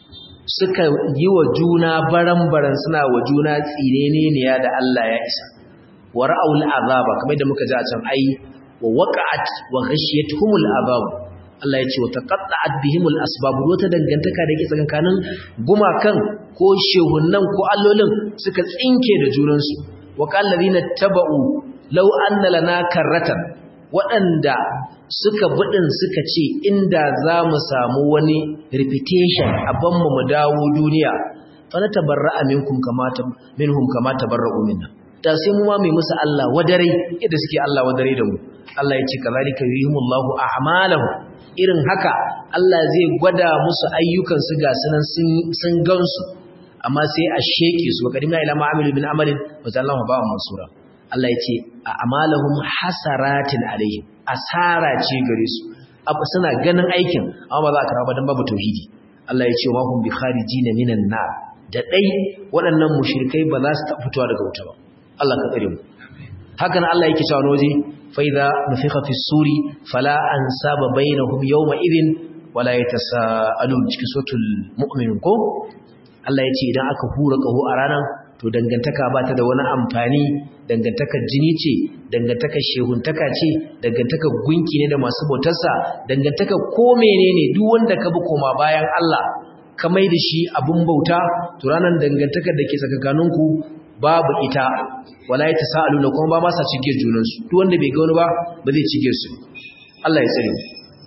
[SPEAKER 1] suka yi wa juna baran-baran suna wa juna tsineniya da Allah ya isa wa ra'ul azaba kamar da muka ji a can ai wa waqa'at wa ghashiyatuhumul azab Allah ya ce wa taqatta'at bihimul asbab wata dangantaka da ke tsakanin gumakan ko shehunnan ko allolin suka tsinke da junansu wa qal ladina taba'u law anna lana karratan waɗanda suka budin suka ce inda za mu samu wani repetition a banmu mu dawo duniya fa na tabarra'a minkum kama minhum kama tabarra'u minna da sai mu ma mai musu Allah wadare yadda suke Allah wadare da mu Allah ya ce kazalika yuhimullahu a'malahum irin haka Allah zai gwada musu ayyukan su ga sunan sun sun gansu amma sai a sheke su kadimna ila ma'amilu bin amalin wa sallahu ba'an mansura Allah ya ce a'malahum hasaratin alaihim asara ce gare su abu suna ganin aikin amma ba za ka raba dan babu tauhidi Allah ya ce wa hum bi kharijina minan nar da dai waɗannan mushrikai ba za su ta fitowa daga wuta ba Allah ka tsare mu hakan Allah yake cewa waje fa idza nufikha fi suri fala ansaba bainahum yawma idhin wala yatasaalun cikin suratul mu'minun ko Allah ya ce idan aka hura kaho a ranar to dangantaka ba ta da wani amfani dangantakar jini ce dangantakar shehuntaka ce dangantakar gunki ne da masu bautarsa dangantakar ko menene duk wanda ka bi koma bayan Allah ka mai da shi abun bauta to ranar dangantakar da ke tsakankaninku babu ita wala yatasaaluna kuma ba ma sa cige junansu duk wanda bai ga wani ba ba zai cige su Allah ya tsare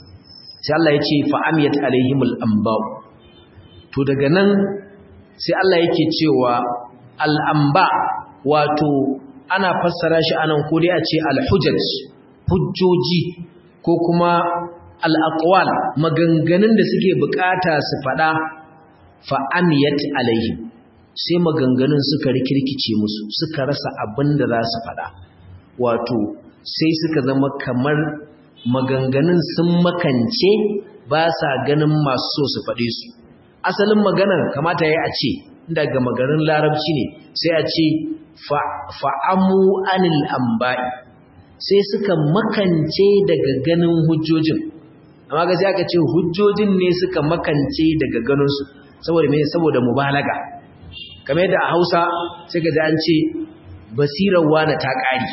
[SPEAKER 1] sai Allah ya ce fa amiyat alaihimul anba to daga nan sai Allah yake cewa al'amba wato ana fassara shi anan ko dai a ce al-hujaj hujjoji ko kuma al-aqwal maganganun da suke bukata su fada fa amiyat alaihim sai maganganun suka rikirkice musu suka rasa abin da za su fada wato sai suka zama kamar maganganun sun makance ba sa ganin masu so su fade su asalin maganar kamata yayi a ce daga magarin larabci ne sai a ce fa'amu anil amba'i sai suka makance daga ganin hujjojin amma ga sai aka ce hujjojin ne suka makance daga ganinsu saboda me saboda mubalaga kamar yadda a Hausa sai ka ji an ce basirar wani ta ƙari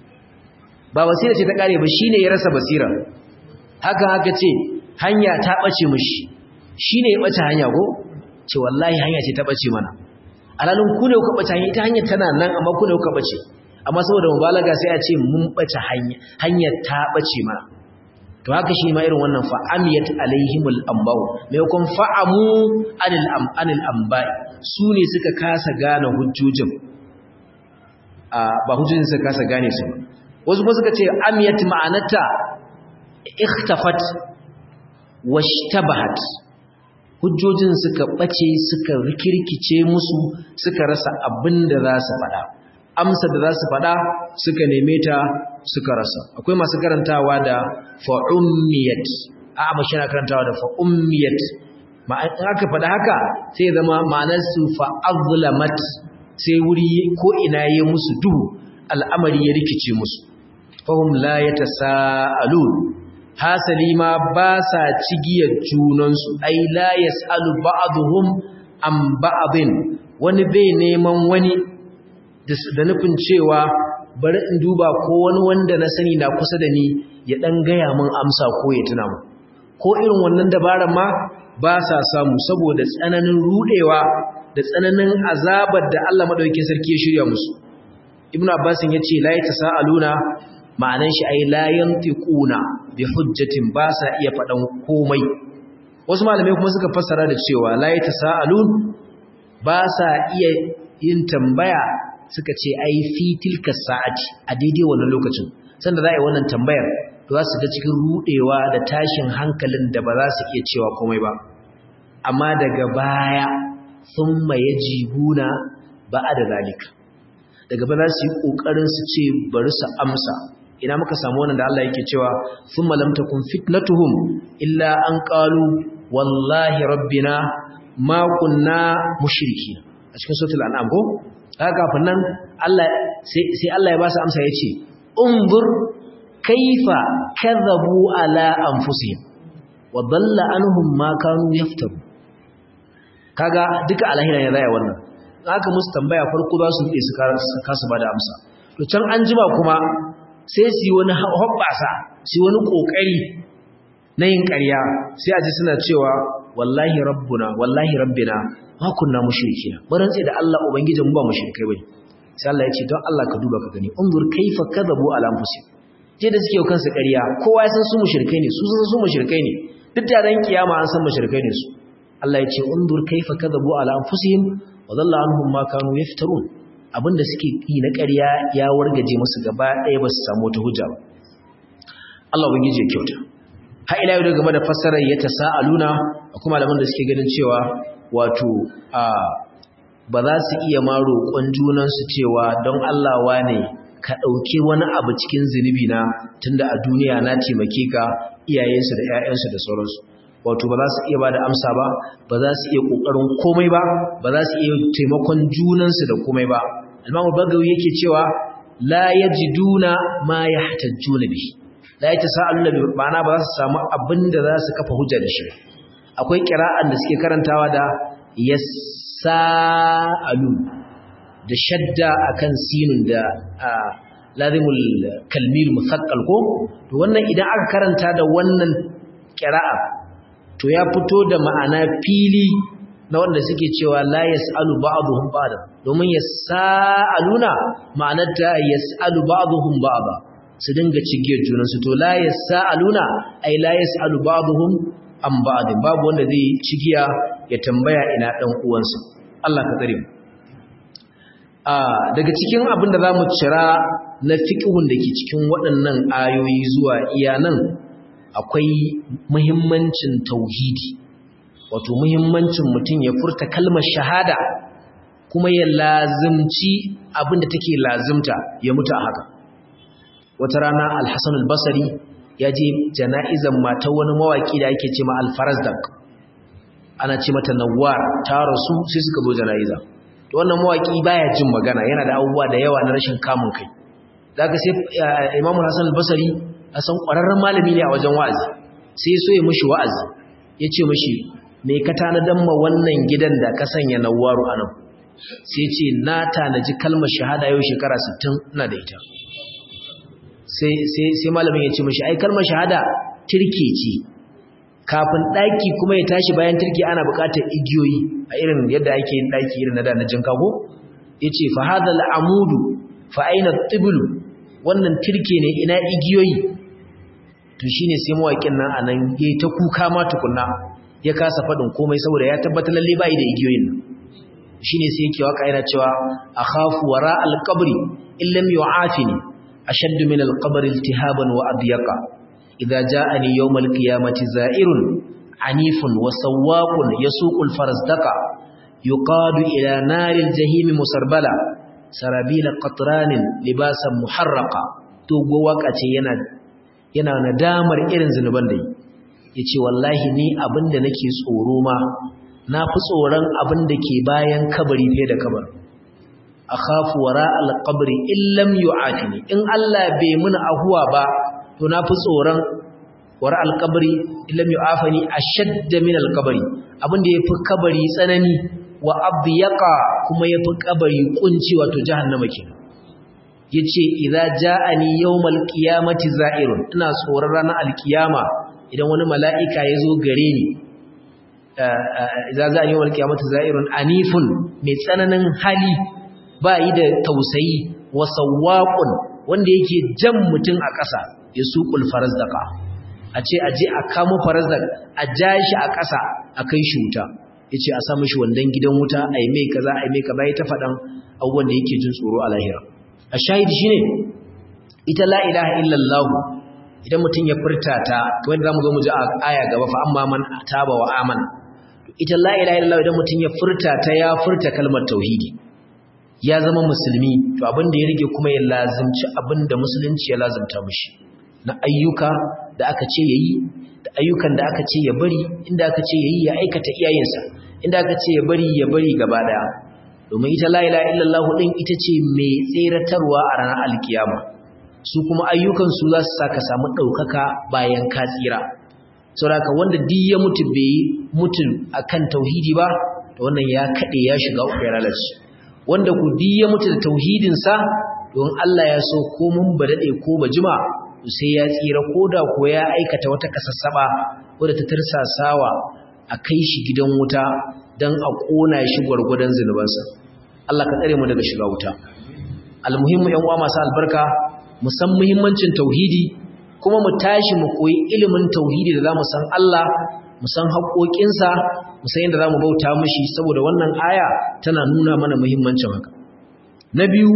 [SPEAKER 1] ba basira ce ta ƙare ba shine ya rasa basira haka haka ce hanya ta ɓace mishi shine ya ɓace hanya ko ce wallahi hanya ce ta ɓace mana alalun ku ne kuka ɓace hanya ita hanyar tana nan amma ku ne kuka ɓace amma saboda mubalaga sai a ce mun ɓace hanya hanyar ta ɓace mana to haka shi ma irin wannan fa'amiyat alaihimul ambau mai kun fa'amu anil am anil ambai su ne suka kasa gane hujjojin a ba hujjojin suka kasa gane su wasu kuma suka ce amiyat ma'anata ikhtafat washtabahat hujjojin suka bace suka rikirkice musu suka rasa abin da za su faɗa amsa da za su faɗa suka neme ta suka rasa akwai masu karantawa da fa'ummiyat a amma shi na karantawa da fa'ummiyat ma'an aka faɗa haka sai zama ma'anar su fa'azlamat sai wuri ko ina ya musu duhu al'amari ya rikice musu fahum la yatasaalun hasali ma ba sa cigiyar junansu ai la yasalu ba'dhum am ba'dhin wani bai neman wani da nufin cewa bari in duba ko wani wanda na sani na kusa da ni ya dan gaya min amsa ko ya tuna mu ko irin wannan dabaran ma ba sa samu saboda tsananin rudewa da tsananin azabar da Allah madaukakin sarki ya shirya musu ibnu abbas yace la yatasaaluna ma'anan shi ai la yantiquna bi hujjatin ba sa iya fadan komai wasu malamai kuma suka fassara da cewa la yatasaalun ba sa iya yin tambaya suka ce ai fi tilka sa'ati a daidai wannan lokacin sanda za a yi wannan tambayar to za su ga cikin rudewa da tashin hankalin da ba za su iya cewa komai ba amma daga baya thumma yajibuna ba'da zalika daga baya za su yi kokarin su ce bari su amsa ina muka samu wannan da Allah yake cewa thumma lam takun fitnatuhum illa an qalu wallahi rabbina ma kunna mushrikeen a cikin suratul an'am ko haka kafin nan Allah sai sai Allah ya ba su amsa yace unzur kaifa kadhabu ala anfusihim wa dalla anhum ma kanu yaftaru kaga duka alahira ne zai wannan haka musu tambaya farko za su yi su kasu ba da amsa to can an jima kuma sai su yi wani hobbasa su wani kokari na yin ƙarya sai a ji suna cewa wallahi rabbuna wallahi rabbina ma kunna mushrikina baran sai da Allah ubangijin mu ba mushrikai bane sai Allah ya ce don Allah ka duba ka gani unzur kaifa kadabu ala anfusihim je da suke kansu ƙarya kowa ya san su mushrikai ne su san su mushrikai ne duk da ran kiyama an san mushrikai ne su Allah ya ce unzur kaifa kadabu ala anfusihim wa dhalla anhum ma kanu yaftarun abinda suke yi na ƙarya ya wargaje musu gaba ɗaya ba su samu wata hujja ba Allah ubangiji ya kyauta har ila yau da game da fassarar ya tasaaluna akwai malaman da suke ganin cewa wato a ba za su iya ma roƙon junan su cewa don Allah wane ka ɗauki wani abu cikin zunubi na tunda a duniya na taimake ka iyayensu da ƴaƴansu da sauransu wato ba za su iya ba da amsa ba ba za su iya ƙoƙarin komai ba ba za su iya taimakon junansu da komai ba Al-Imam Bagawi yake cewa la yajiduna ma yahtajuna bihi la yatasaaluna bi ma'ana ba za su samu abin da za su kafa hujja da shi akwai qira'an da suke karantawa da yasalu da shadda akan sinun da lazimul kalmil musaqqal ko to wannan idan aka karanta da wannan qira'a to ya fito da ma'ana fili na wanda suke cewa la yasalu ba'dhum ba'da domin yasaluna ma'anarta yasalu ba'dhum ba'da su dinga cigiyar junan su to la yasaluna ai la yasalu ba'dhum am ba'd babu wanda zai cigiya ya tambaya ina dan uwansa Allah ka tsare mu daga cikin abin da zamu cira na fiqhun dake cikin waɗannan ayoyi zuwa iyanan akwai muhimmancin tauhidi wato muhimmancin mutum ya furta kalmar shahada kuma ya lazimci abin da take lazimta ya mutu a haka wata rana al-Hasan al-Basri ya je jana'izan matar wani mawaki da ake cewa al-Farazdak ana ce mata Nawwar ta rasu sai suka zo jana'iza to wannan mawaki baya jin magana yana da abubuwa da yawa na rashin kamun kai daga sai Imam Hasan al-Basri a san ƙwararren malami ne a wajen wa'azi sai so ya mishi wa'azi ya ce mishi me ka tanadan ma wannan gidan da ka sanya Nawwaru anan sai ce na tanaji kalmar shahada yau shekara sittin ina da ita sai sai sai malamin ya ce mishi ai kalmar shahada tirke ce kafin daki kuma ya tashi bayan tirke ana buƙatar igiyoyi a irin yadda ake yin daki irin na da na jinkago yace fa hadal amudu fa aina tiblu wannan tirke ne ina igiyoyi to shine sai mawakin nan anan yayi ta kuka ma tukunna ya kasa fadin komai saboda ya tabbata lalle bai da igiyoyin nan shine sai yake waka yana cewa akhafu wara al-qabri illam yu'afini ashaddu min al-qabri iltihaban wa adyaqa idza ja'ani yawm al-qiyamati za'irun anifun wa sawwaqun yasuqu al-farazdaqa yuqadu ila nari al-jahim musarbala sarabila qatranin libasan muharraqa to go waka ce yana yana nadamar irin zinuban da yi yace wallahi ni abinda nake tsoro ma na fi tsoron abin da ke bayan kabari fiye da kabar akhafu wara al-qabri illam yu'afini in Allah bai muni ahuwa ba to na fi tsoron wara al-qabri illam yu'afini ashadda min al-qabri abin da yafi kabari tsanani wa abyaqa kuma yafi kabari kunci wato jahannama kenan yace idza ja'ani yawmal qiyamati za'irun ina tsoron ranar al-qiyama idan wani mala'ika yazo gare ni idza za a yi wal kiyamata za'irun anifun mai tsananin hali ba yi da tausayi wa sawwaqun wanda yake jan mutun a ƙasa ya suqul farazdaqa a ce aje a kamo farazdaq a jashi a ƙasa a kai shi wuta yace a sa mishi wandan gidan wuta ai mai kaza ai mai kaza ya ta fadan abubuwan da yake jin tsoro a lahira a shahidi shine ita la ilaha illallah idan mutun ya furta ta kamar zamu zo mu ji a aya gaba fa amma man taba wa amana ita la ilaha illallah idan mutum ya furta ta ya furta kalmar tauhidi ya zama musulmi to abin da ya rige kuma ya lazimci abin da musulunci ya lazimta mishi na ayyuka da aka ce yayi da ayyukan da aka ce ya bari inda aka ce yayi ya aikata iyayensa inda aka ce ya bari ya bari gaba daya domin ita la ilaha illallah din ita ce mai tseratarwa a ranar alkiyama su kuma ayyukan su za su saka samu daukaka bayan ka tsira saboda wanda duk ya mutu bai mutu akan tauhidi ba to wannan ya kade ya shiga ukuyar lalaci wanda ku duk ya mutu da tauhidin sa don Allah ya so ko mun badade ko bajima to sai ya tsira koda ko ya aikata wata kasassaba wanda ta tirsasawa a kai shi gidan wuta dan a kona shi gurgudan zinubansa Allah ka tsare mu daga shiga wuta almuhimmu yan uwa masu albarka mu san muhimmancin tauhidi kuma mu tashi mu koyi ilimin tauhidi da zamu san Allah mu san haƙoƙinsa mu san yadda zamu bauta mishi saboda wannan aya tana nuna mana muhimmancin haka na biyu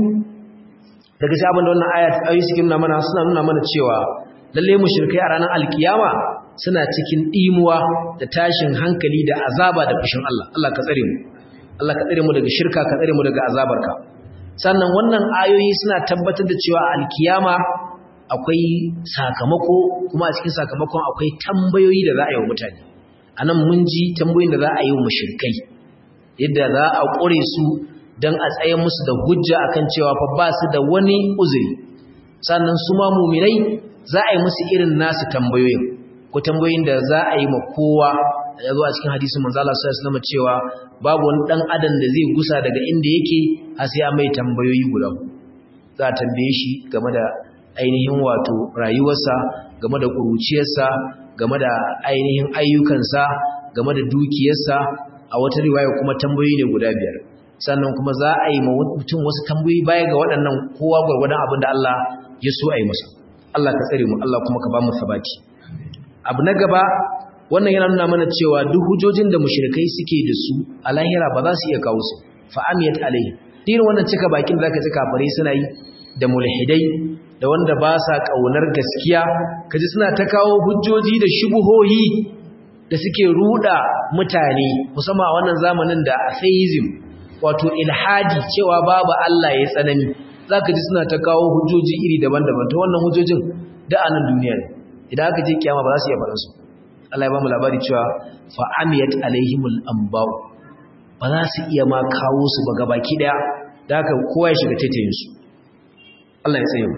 [SPEAKER 1] daga cikin abin da wannan aya ayoyi suke nuna mana suna nuna mana cewa lalle mushrikai a ranar alkiyama suna cikin dimuwa da tashin hankali da azaba da fushin Allah Allah ka tsare mu Allah ka tsare mu daga shirka ka tsare mu daga azabarka sannan wannan ayoyi suna tabbatar da cewa alkiyama akwai sakamako kuma a cikin sakamakon akwai tambayoyi da za a yi wa mutane anan mun ji tambayoyin da za a yi wa mushrikai yadda za a ƙure su dan a tsaye musu da hujja akan cewa fa ba su da wani uzuri sannan su ma mu'minai za a yi musu irin nasu tambayoyin ko tambayoyin da za a yi ma kowa ya zo a cikin hadisin manzo Allah sallallahu alaihi wasallam cewa babu wani dan adam da zai gusa daga inda yake har sai an mai tambayoyi guda za a tambaye shi game da ainihin wato rayuwarsa game da kuruciyarsa game da ainihin ayyukansa game da dukiyarsa a wata riwaya kuma tambayoyi ne guda biyar sannan kuma za a yi ma mutum wasu tambayoyi baya ga waɗannan kowa gwargwadon abin da Allah ya so a yi masa Allah ka tsare mu Allah kuma ka ba mu sabati abu na gaba wannan yana nuna mana cewa duk hujojin da mushrikai suke da su a lahira ba za su iya kawo su fa amiyat alaihi irin wannan cika bakin da zaka ji kafirai suna yi da mulhidai da wanda ba sa kaunar gaskiya kaji suna ta kawo hujjoji da shubuhohi da suke ruda mutane musamman a wannan zamanin da atheism wato ilhadi cewa babu Allah ya tsanani zaka ji suna ta kawo hujjoji iri daban-daban to wannan hujjojin da anan duniya ne idan aka je kiyama ba za su iya faɗa su Allah ya ba mu labari cewa fa amiyat alaihimul anba ba za su iya ma kawo su ba gabaki daya da haka kowa ya shiga taitayin su Allah ya tsaye mu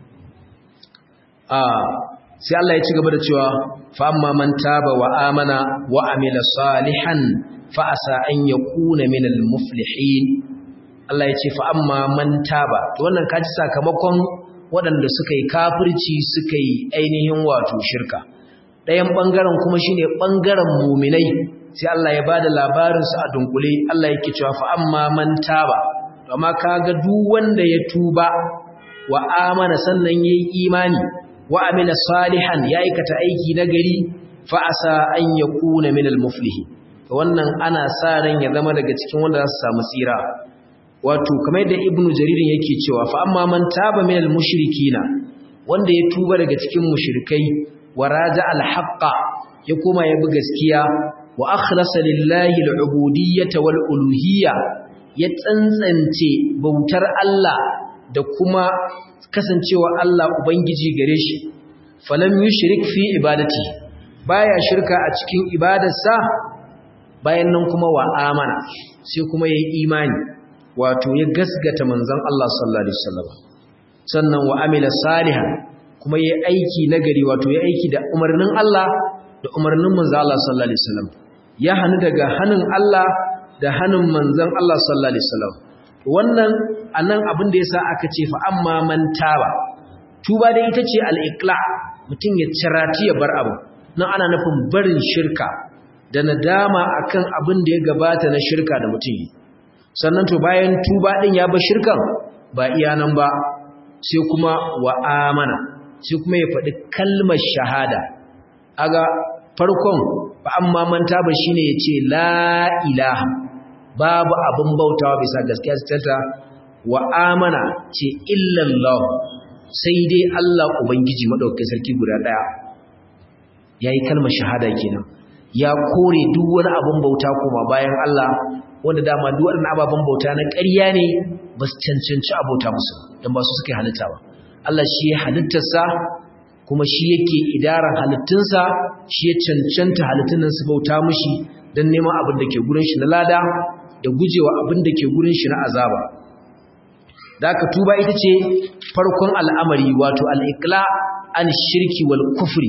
[SPEAKER 1] ah sai Allah ya ci gaba da cewa fa amma man taba wa amana wa amila salihan fa asa an yakuna minal muflihin Allah ya ce fa amma man taba to wannan kaji sakamakon waɗanda suka yi kafirci suka yi ainihin wato shirka ɗayan ɓangaren kuma shine ɓangaren muminai sai Allah ya bada labarinsu a dunkule Allah yake cewa fa amma man taba amma kaga duk wanda ya tuba wa amana sannan yayi imani wa amila salihan ya aikata aiki nagari fa asa an yakuna minal muflihin wannan ana sa ran ya zama daga cikin wanda za su samu tsira wato kamar yadda ibnu jaririn yake cewa fa amma man taba minal mushrikina wanda ya tuba daga cikin mushrikai wa raja al haqqa ya koma ya bi gaskiya wa akhlasa lillahi al ubudiyyata wal uluhiyya ya tsantsance bautar Allah da kuma kasancewa Allah ubangiji gare shi falam yushrik fi ibadati baya shirka a cikin ibadarsa bayan nan kuma wa amana sai kuma yayi imani wato ya gasgata manzon Allah sallallahu alaihi wasallam sannan wa amila salihan kuma yayi aiki nagari wato yayi aiki da umarnin Allah da umarnin manzon Allah sallallahu alaihi wasallam ya hanu daga hannun Allah da hannun manzon Allah sallallahu alaihi wasallam wannan anan abin da yasa aka ce fa amma man taba tuba da ita ce al-iqla mutum ya cirati ya bar abu nan ana nufin barin shirka da nadama akan abin da ya gabata na shirka da mutum yi sannan to bayan tuba din ya bar shirkan ba iya nan ba sai kuma wa amana sai kuma ya faɗi kalmar shahada aga farkon fa amma man taba shine yace la ilaha babu abin bautawa bisa gaskiya tata wa amana ce illallah sai dai Allah ubangiji madaukakin sarki guda daya yayi kalmar shahada kenan ya kore duk wani abin bauta kuma bayan Allah wanda dama duk wannan ababen bauta na ƙarya ne ba su cancanci abota musu dan ba su suke halitta ba Allah shi ya halittarsa kuma shi yake idaran halittunsa shi ya cancanta halittun su bauta mushi dan neman abin da ke gurin shi na lada da gujewa abin da ke gurin shi na azaba da aka tuba ita ce farkon al'amari wato al-iqla an shirki wal kufri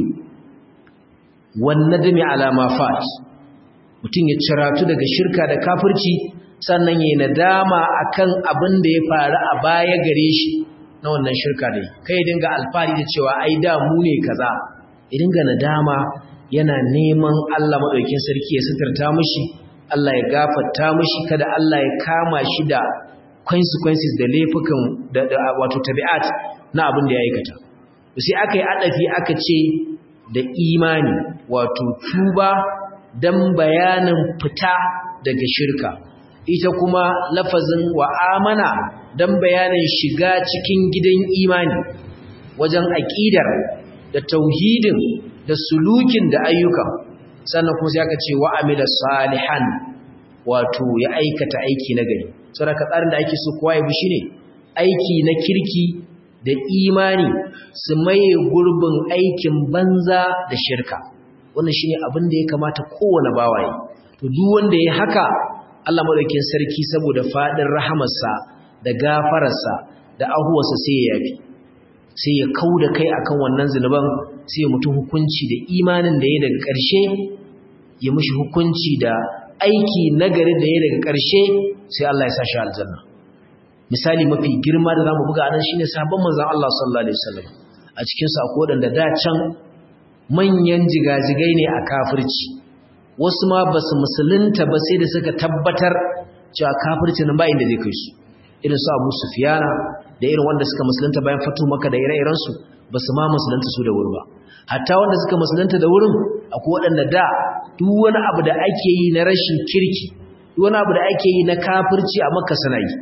[SPEAKER 1] wan nadmi ala ma fat mutum ya ciratu daga shirka da kafirci sannan yayin nadama akan abin da ya faru a baya gare shi na wannan shirka dai kai dinga alfari da cewa ai da mu ne kaza ya dinga nadama yana neman Allah madaukakin sarki ya sitarta mishi Allah ya gafarta mishi kada Allah ya kama shi da consequences da laifukan da wato tabi'at na abin da ya aikata sai aka yi adafi aka ce da imani wato tuba dan bayanin fita daga shirka ita kuma lafazin wa amana dan bayanin shiga cikin gidan imani wajen aqidar da tauhidin da sulukin da ayyuka sannan kuma sai aka ce wa amila salihan wato ya aikata aiki na gari saboda tsarin da ake so kowa ya bi shine aiki na kirki da imani su maye gurbin aikin banza da shirka wannan shine abin da ya kamata kowane bawaye to duk wanda ya haka Allah madaukakin sarki saboda fadin rahamarsa da gafararsa da ahuwarsa sai ya yafi sai ya kauda kai akan wannan zinuban sai ya mutu hukunci da imanin da ya daga ƙarshe ya mushi hukunci da aiki nagari da ya daga ƙarshe sai Allah ya sa shi aljanna misali mafi girma da zamu buga anan shine sahabban manzon Allah sallallahu alaihi wasallam a cikin su akwai wadanda da can manyan jigajigai ne a kafirci wasu ma basu musulunta ba sai da suka tabbatar cewa kafirci nan ba inda zai kai su irin su Abu Sufyana da irin wanda suka musulunta bayan fatu Makka da ire-iren su basu ma musulunta su da wuri ba hatta wanda suka musulunta da wurin akwai wadanda da duk wani abu da ake yi na rashin kirki duk wani abu da ake yi na kafirci a Makka suna yi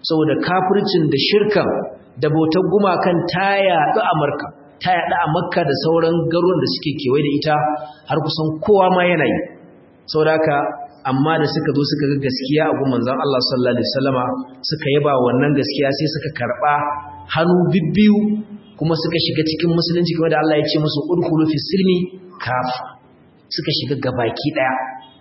[SPEAKER 1] saboda kafircin da shirkan da bautar gumakan ta yaɗu a Makka ta yaɗu a Makka da sauran garuruwan da suke kewaye da ita har kusan kowa ma yana yi saboda haka amma da suka zo suka ga gaskiya a gun manzon Allah sallallahu alaihi wasallama suka yaba wannan gaskiya sai suka karba hannu bibbiyu kuma suka shiga cikin musulunci kamar da Allah ya ce musu udkhulu fi silmi kafa suka shiga gabaki daya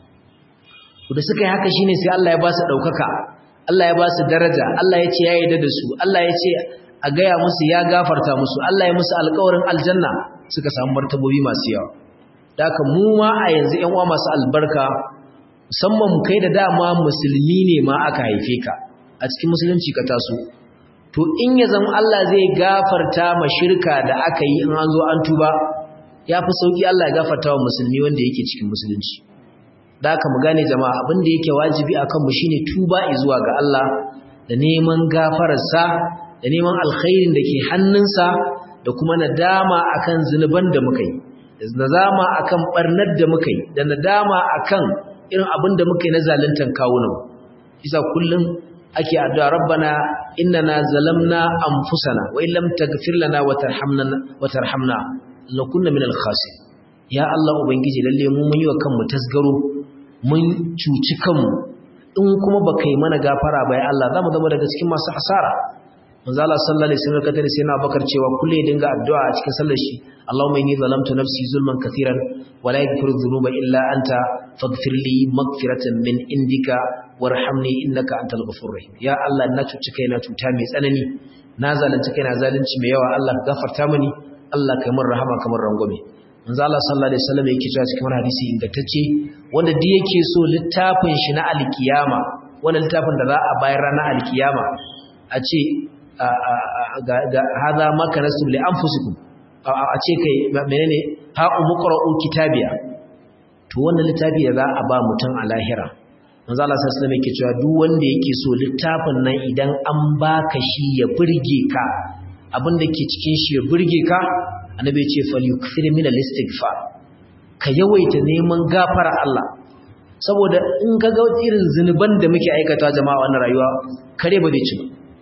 [SPEAKER 1] da suka yi haka shine sai Allah ya ba su daukaka Allah ya ba su daraja Allah ya ce ya yarda da su Allah ya ce a gaya musu ya gafarta musu Allah ya musu alƙawarin aljanna suka samu martabobi masu yawa da haka mu ma a yanzu ƴan uwa masu albarka musamman mu kai da dama musulmi ne ma aka haife ka a cikin musulunci ka taso to in ya zama Allah zai gafarta ma shirka da aka yi in an zo an tuba yafi sauki Allah ya gafarta wa musulmi wanda yake cikin musulunci da haka mu gane jama'a abin da yake wajibi akan mu shine tuba zuwa ga Allah da neman gafararsa da neman alkhairin da ke hannunsa da kuma nadama akan zinuban da muka yi da nadama akan barnar da muka yi da nadama akan irin abin da muka yi na zaluntan kawunan isa kullum ake addu'a rabbana innana zalamna anfusana wa illam taghfir lana wa tarhamna wa tarhamna lakunna minal khasirin ya Allah ubangiji lalle mu mun yi wa kanmu tasgaro mun cuci kanmu in kuma baka yi mana gafara ba ya Allah zamu zama daga cikin masu asara manzo Allah sallallahu alaihi wasallam kadai sai na bakar cewa kullu ya dinga addu'a a cikin sallar shi Allahumma inni zalamtu nafsi zulman katiran wa la yaghfiru dhunuba illa anta faghfir li maghfiratan min indika warhamni innaka antal ghafurur rahim ya Allah na cuci kaina cuta mai tsanani na zalunci kaina zalunci mai yawa Allah gafarta mini Allah kai min rahama kamar rangwame manzo Allah sallallahu alaihi wasallam yake cewa cikin wani hadisi ingantacce wanda duk yake so littafin shi na alkiyama wannan littafin da za a bayar ranar alkiyama a ce ga hada makanastu li anfusikum a ce kai menene ha umqra'u kitabiya to wannan littafi da za a ba mutum a lahira manzo Allah sallallahu alaihi wasallam yake cewa duk wanda yake so littafin nan idan an baka shi ya burge ka abin da ke cikin shi ya burge ka annabi ya ce falyukthir min al-istighfar ka yawaita neman gafara Allah saboda in ka ga irin zinuban da muke aikata jama'a wannan rayuwa kare ba zai ci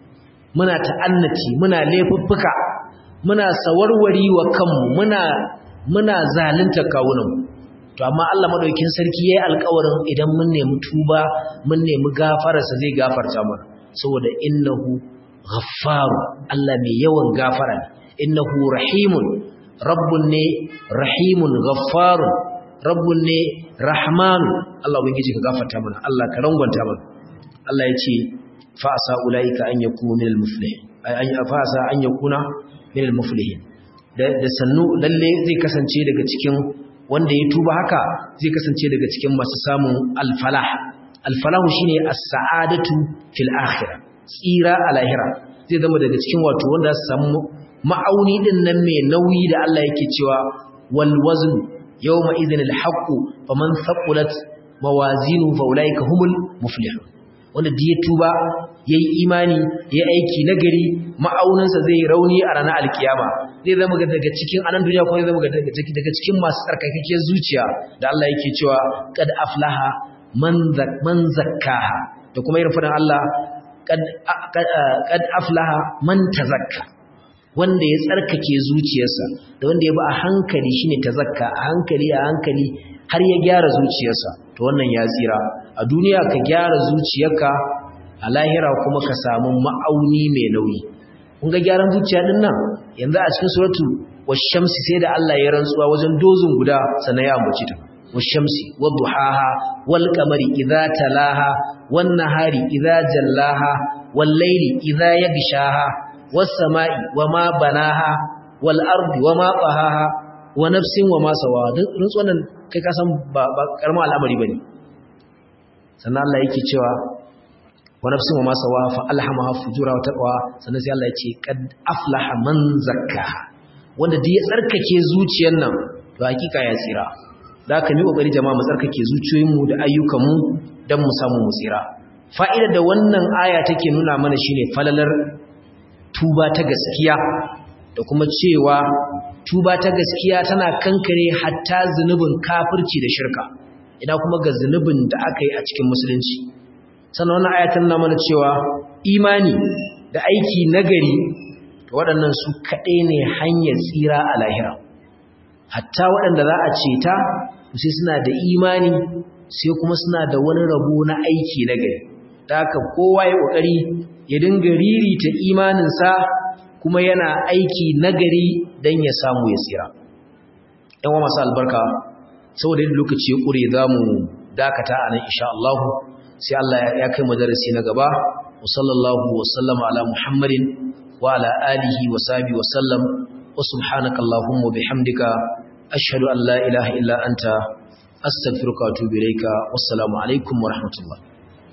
[SPEAKER 1] muna ta'annati muna laifuffuka muna sawarwari wa kanmu muna muna zalunta kawunan to amma Allah madaukakin sarki yayi alƙawarin idan mun nemi tuba mun nemi gafararsa zai gafarta mana saboda innahu ghaffaru Allah mai yawan gafara ne innahu rahimun rabbun ne rahimun ghaffarun rabbun ne rahman Allah ubangiji ka gafarta mana Allah ka rangwanta mana Allah ya ce fa asa ulaika an yakunu minal muflihin ay fa asa an yakuna minal muflihin da sannu lalle zai kasance daga cikin wanda ya tuba haka zai kasance daga cikin masu samun alfalah alfalahu shine as-sa'adatu fil akhirah tsira a lahira zai zama daga cikin wato wanda su samu ma'auni din nan mai nauyi da Allah yake cewa wal wazn yawma idhin al haqq faman thaqulat mawazinu fa ulaika humul muflihun wanda da ya tuba yayi imani yayi aiki nagari ma'auninsa zai rauni a ranar alkiyama zai zama daga cikin anan duniya ko zai zama daga cikin masu tsarkakakken zuciya da Allah yake cewa qad aflaha man zak man zakkaha da kuma irin fadan Allah qad qad aflaha man tazakka wanda ya tsarkake zuciyarsa da wanda ya bi a hankali shine tazakka a hankali a hankali har ya gyara zuciyarsa to wannan ya tsira a duniya ka gyara zuciyarka a lahira kuma ka samu ma'auni mai nauyi kun ga gyaran zuciya din nan yanzu a cikin suratu wash-shamsi sai da Allah ya rantsuwa wajen dozin guda sannan ya ambaci ta wash-shamsi wadduhaha wal-qamari idza talaha wan-nahari idza jallaha wal-layli idza yaghshaha was-sama'i wama banaha wal-ardi wama tahaha wa nafsin wama sawaha rantsuwan nan kai ka san ba karama al'amari bane sannan Allah yake cewa wa nafsin wa ma sawa fa alhamaha fujura wa taqwa sannan sai Allah ya ce qad aflaha man zakkaha wanda duk ya tsarkake zuciyar nan to hakika ya tsira da haka ni kokari jama'a mu tsarkake zuciyoyinmu da ayyukanmu dan mu samu mu tsira fa'ida da wannan aya take nuna mana shine falalar tuba ta gaskiya da kuma cewa tuba ta gaskiya tana kankare hatta zunubin kafirci da shirka ina kuma ga zunubin da aka yi a cikin musulunci sannan wannan ayatan na mana cewa imani da aiki nagari waɗannan su kaɗai ne hanyar tsira a lahira hatta waɗanda za a ceta sai suna da imani sai kuma suna da wani rabo na aiki nagari da haka kowa ya ƙoƙari ya dinga ririta imaninsa kuma yana aiki nagari don ya samu ya tsira yan masu albarka saboda yin lokaci ya ƙure za mu dakata a nan insha Allah sai Allah ya kai madarasi na gaba wa sallallahu wa sallama ala muhammadin wa ala alihi wa sahbihi wa sallam wa subhanaka allahumma bihamdika ashhadu an la ilaha illa anta astaghfiruka wa atubu ilayka wassalamu alaikum wa rahmatullah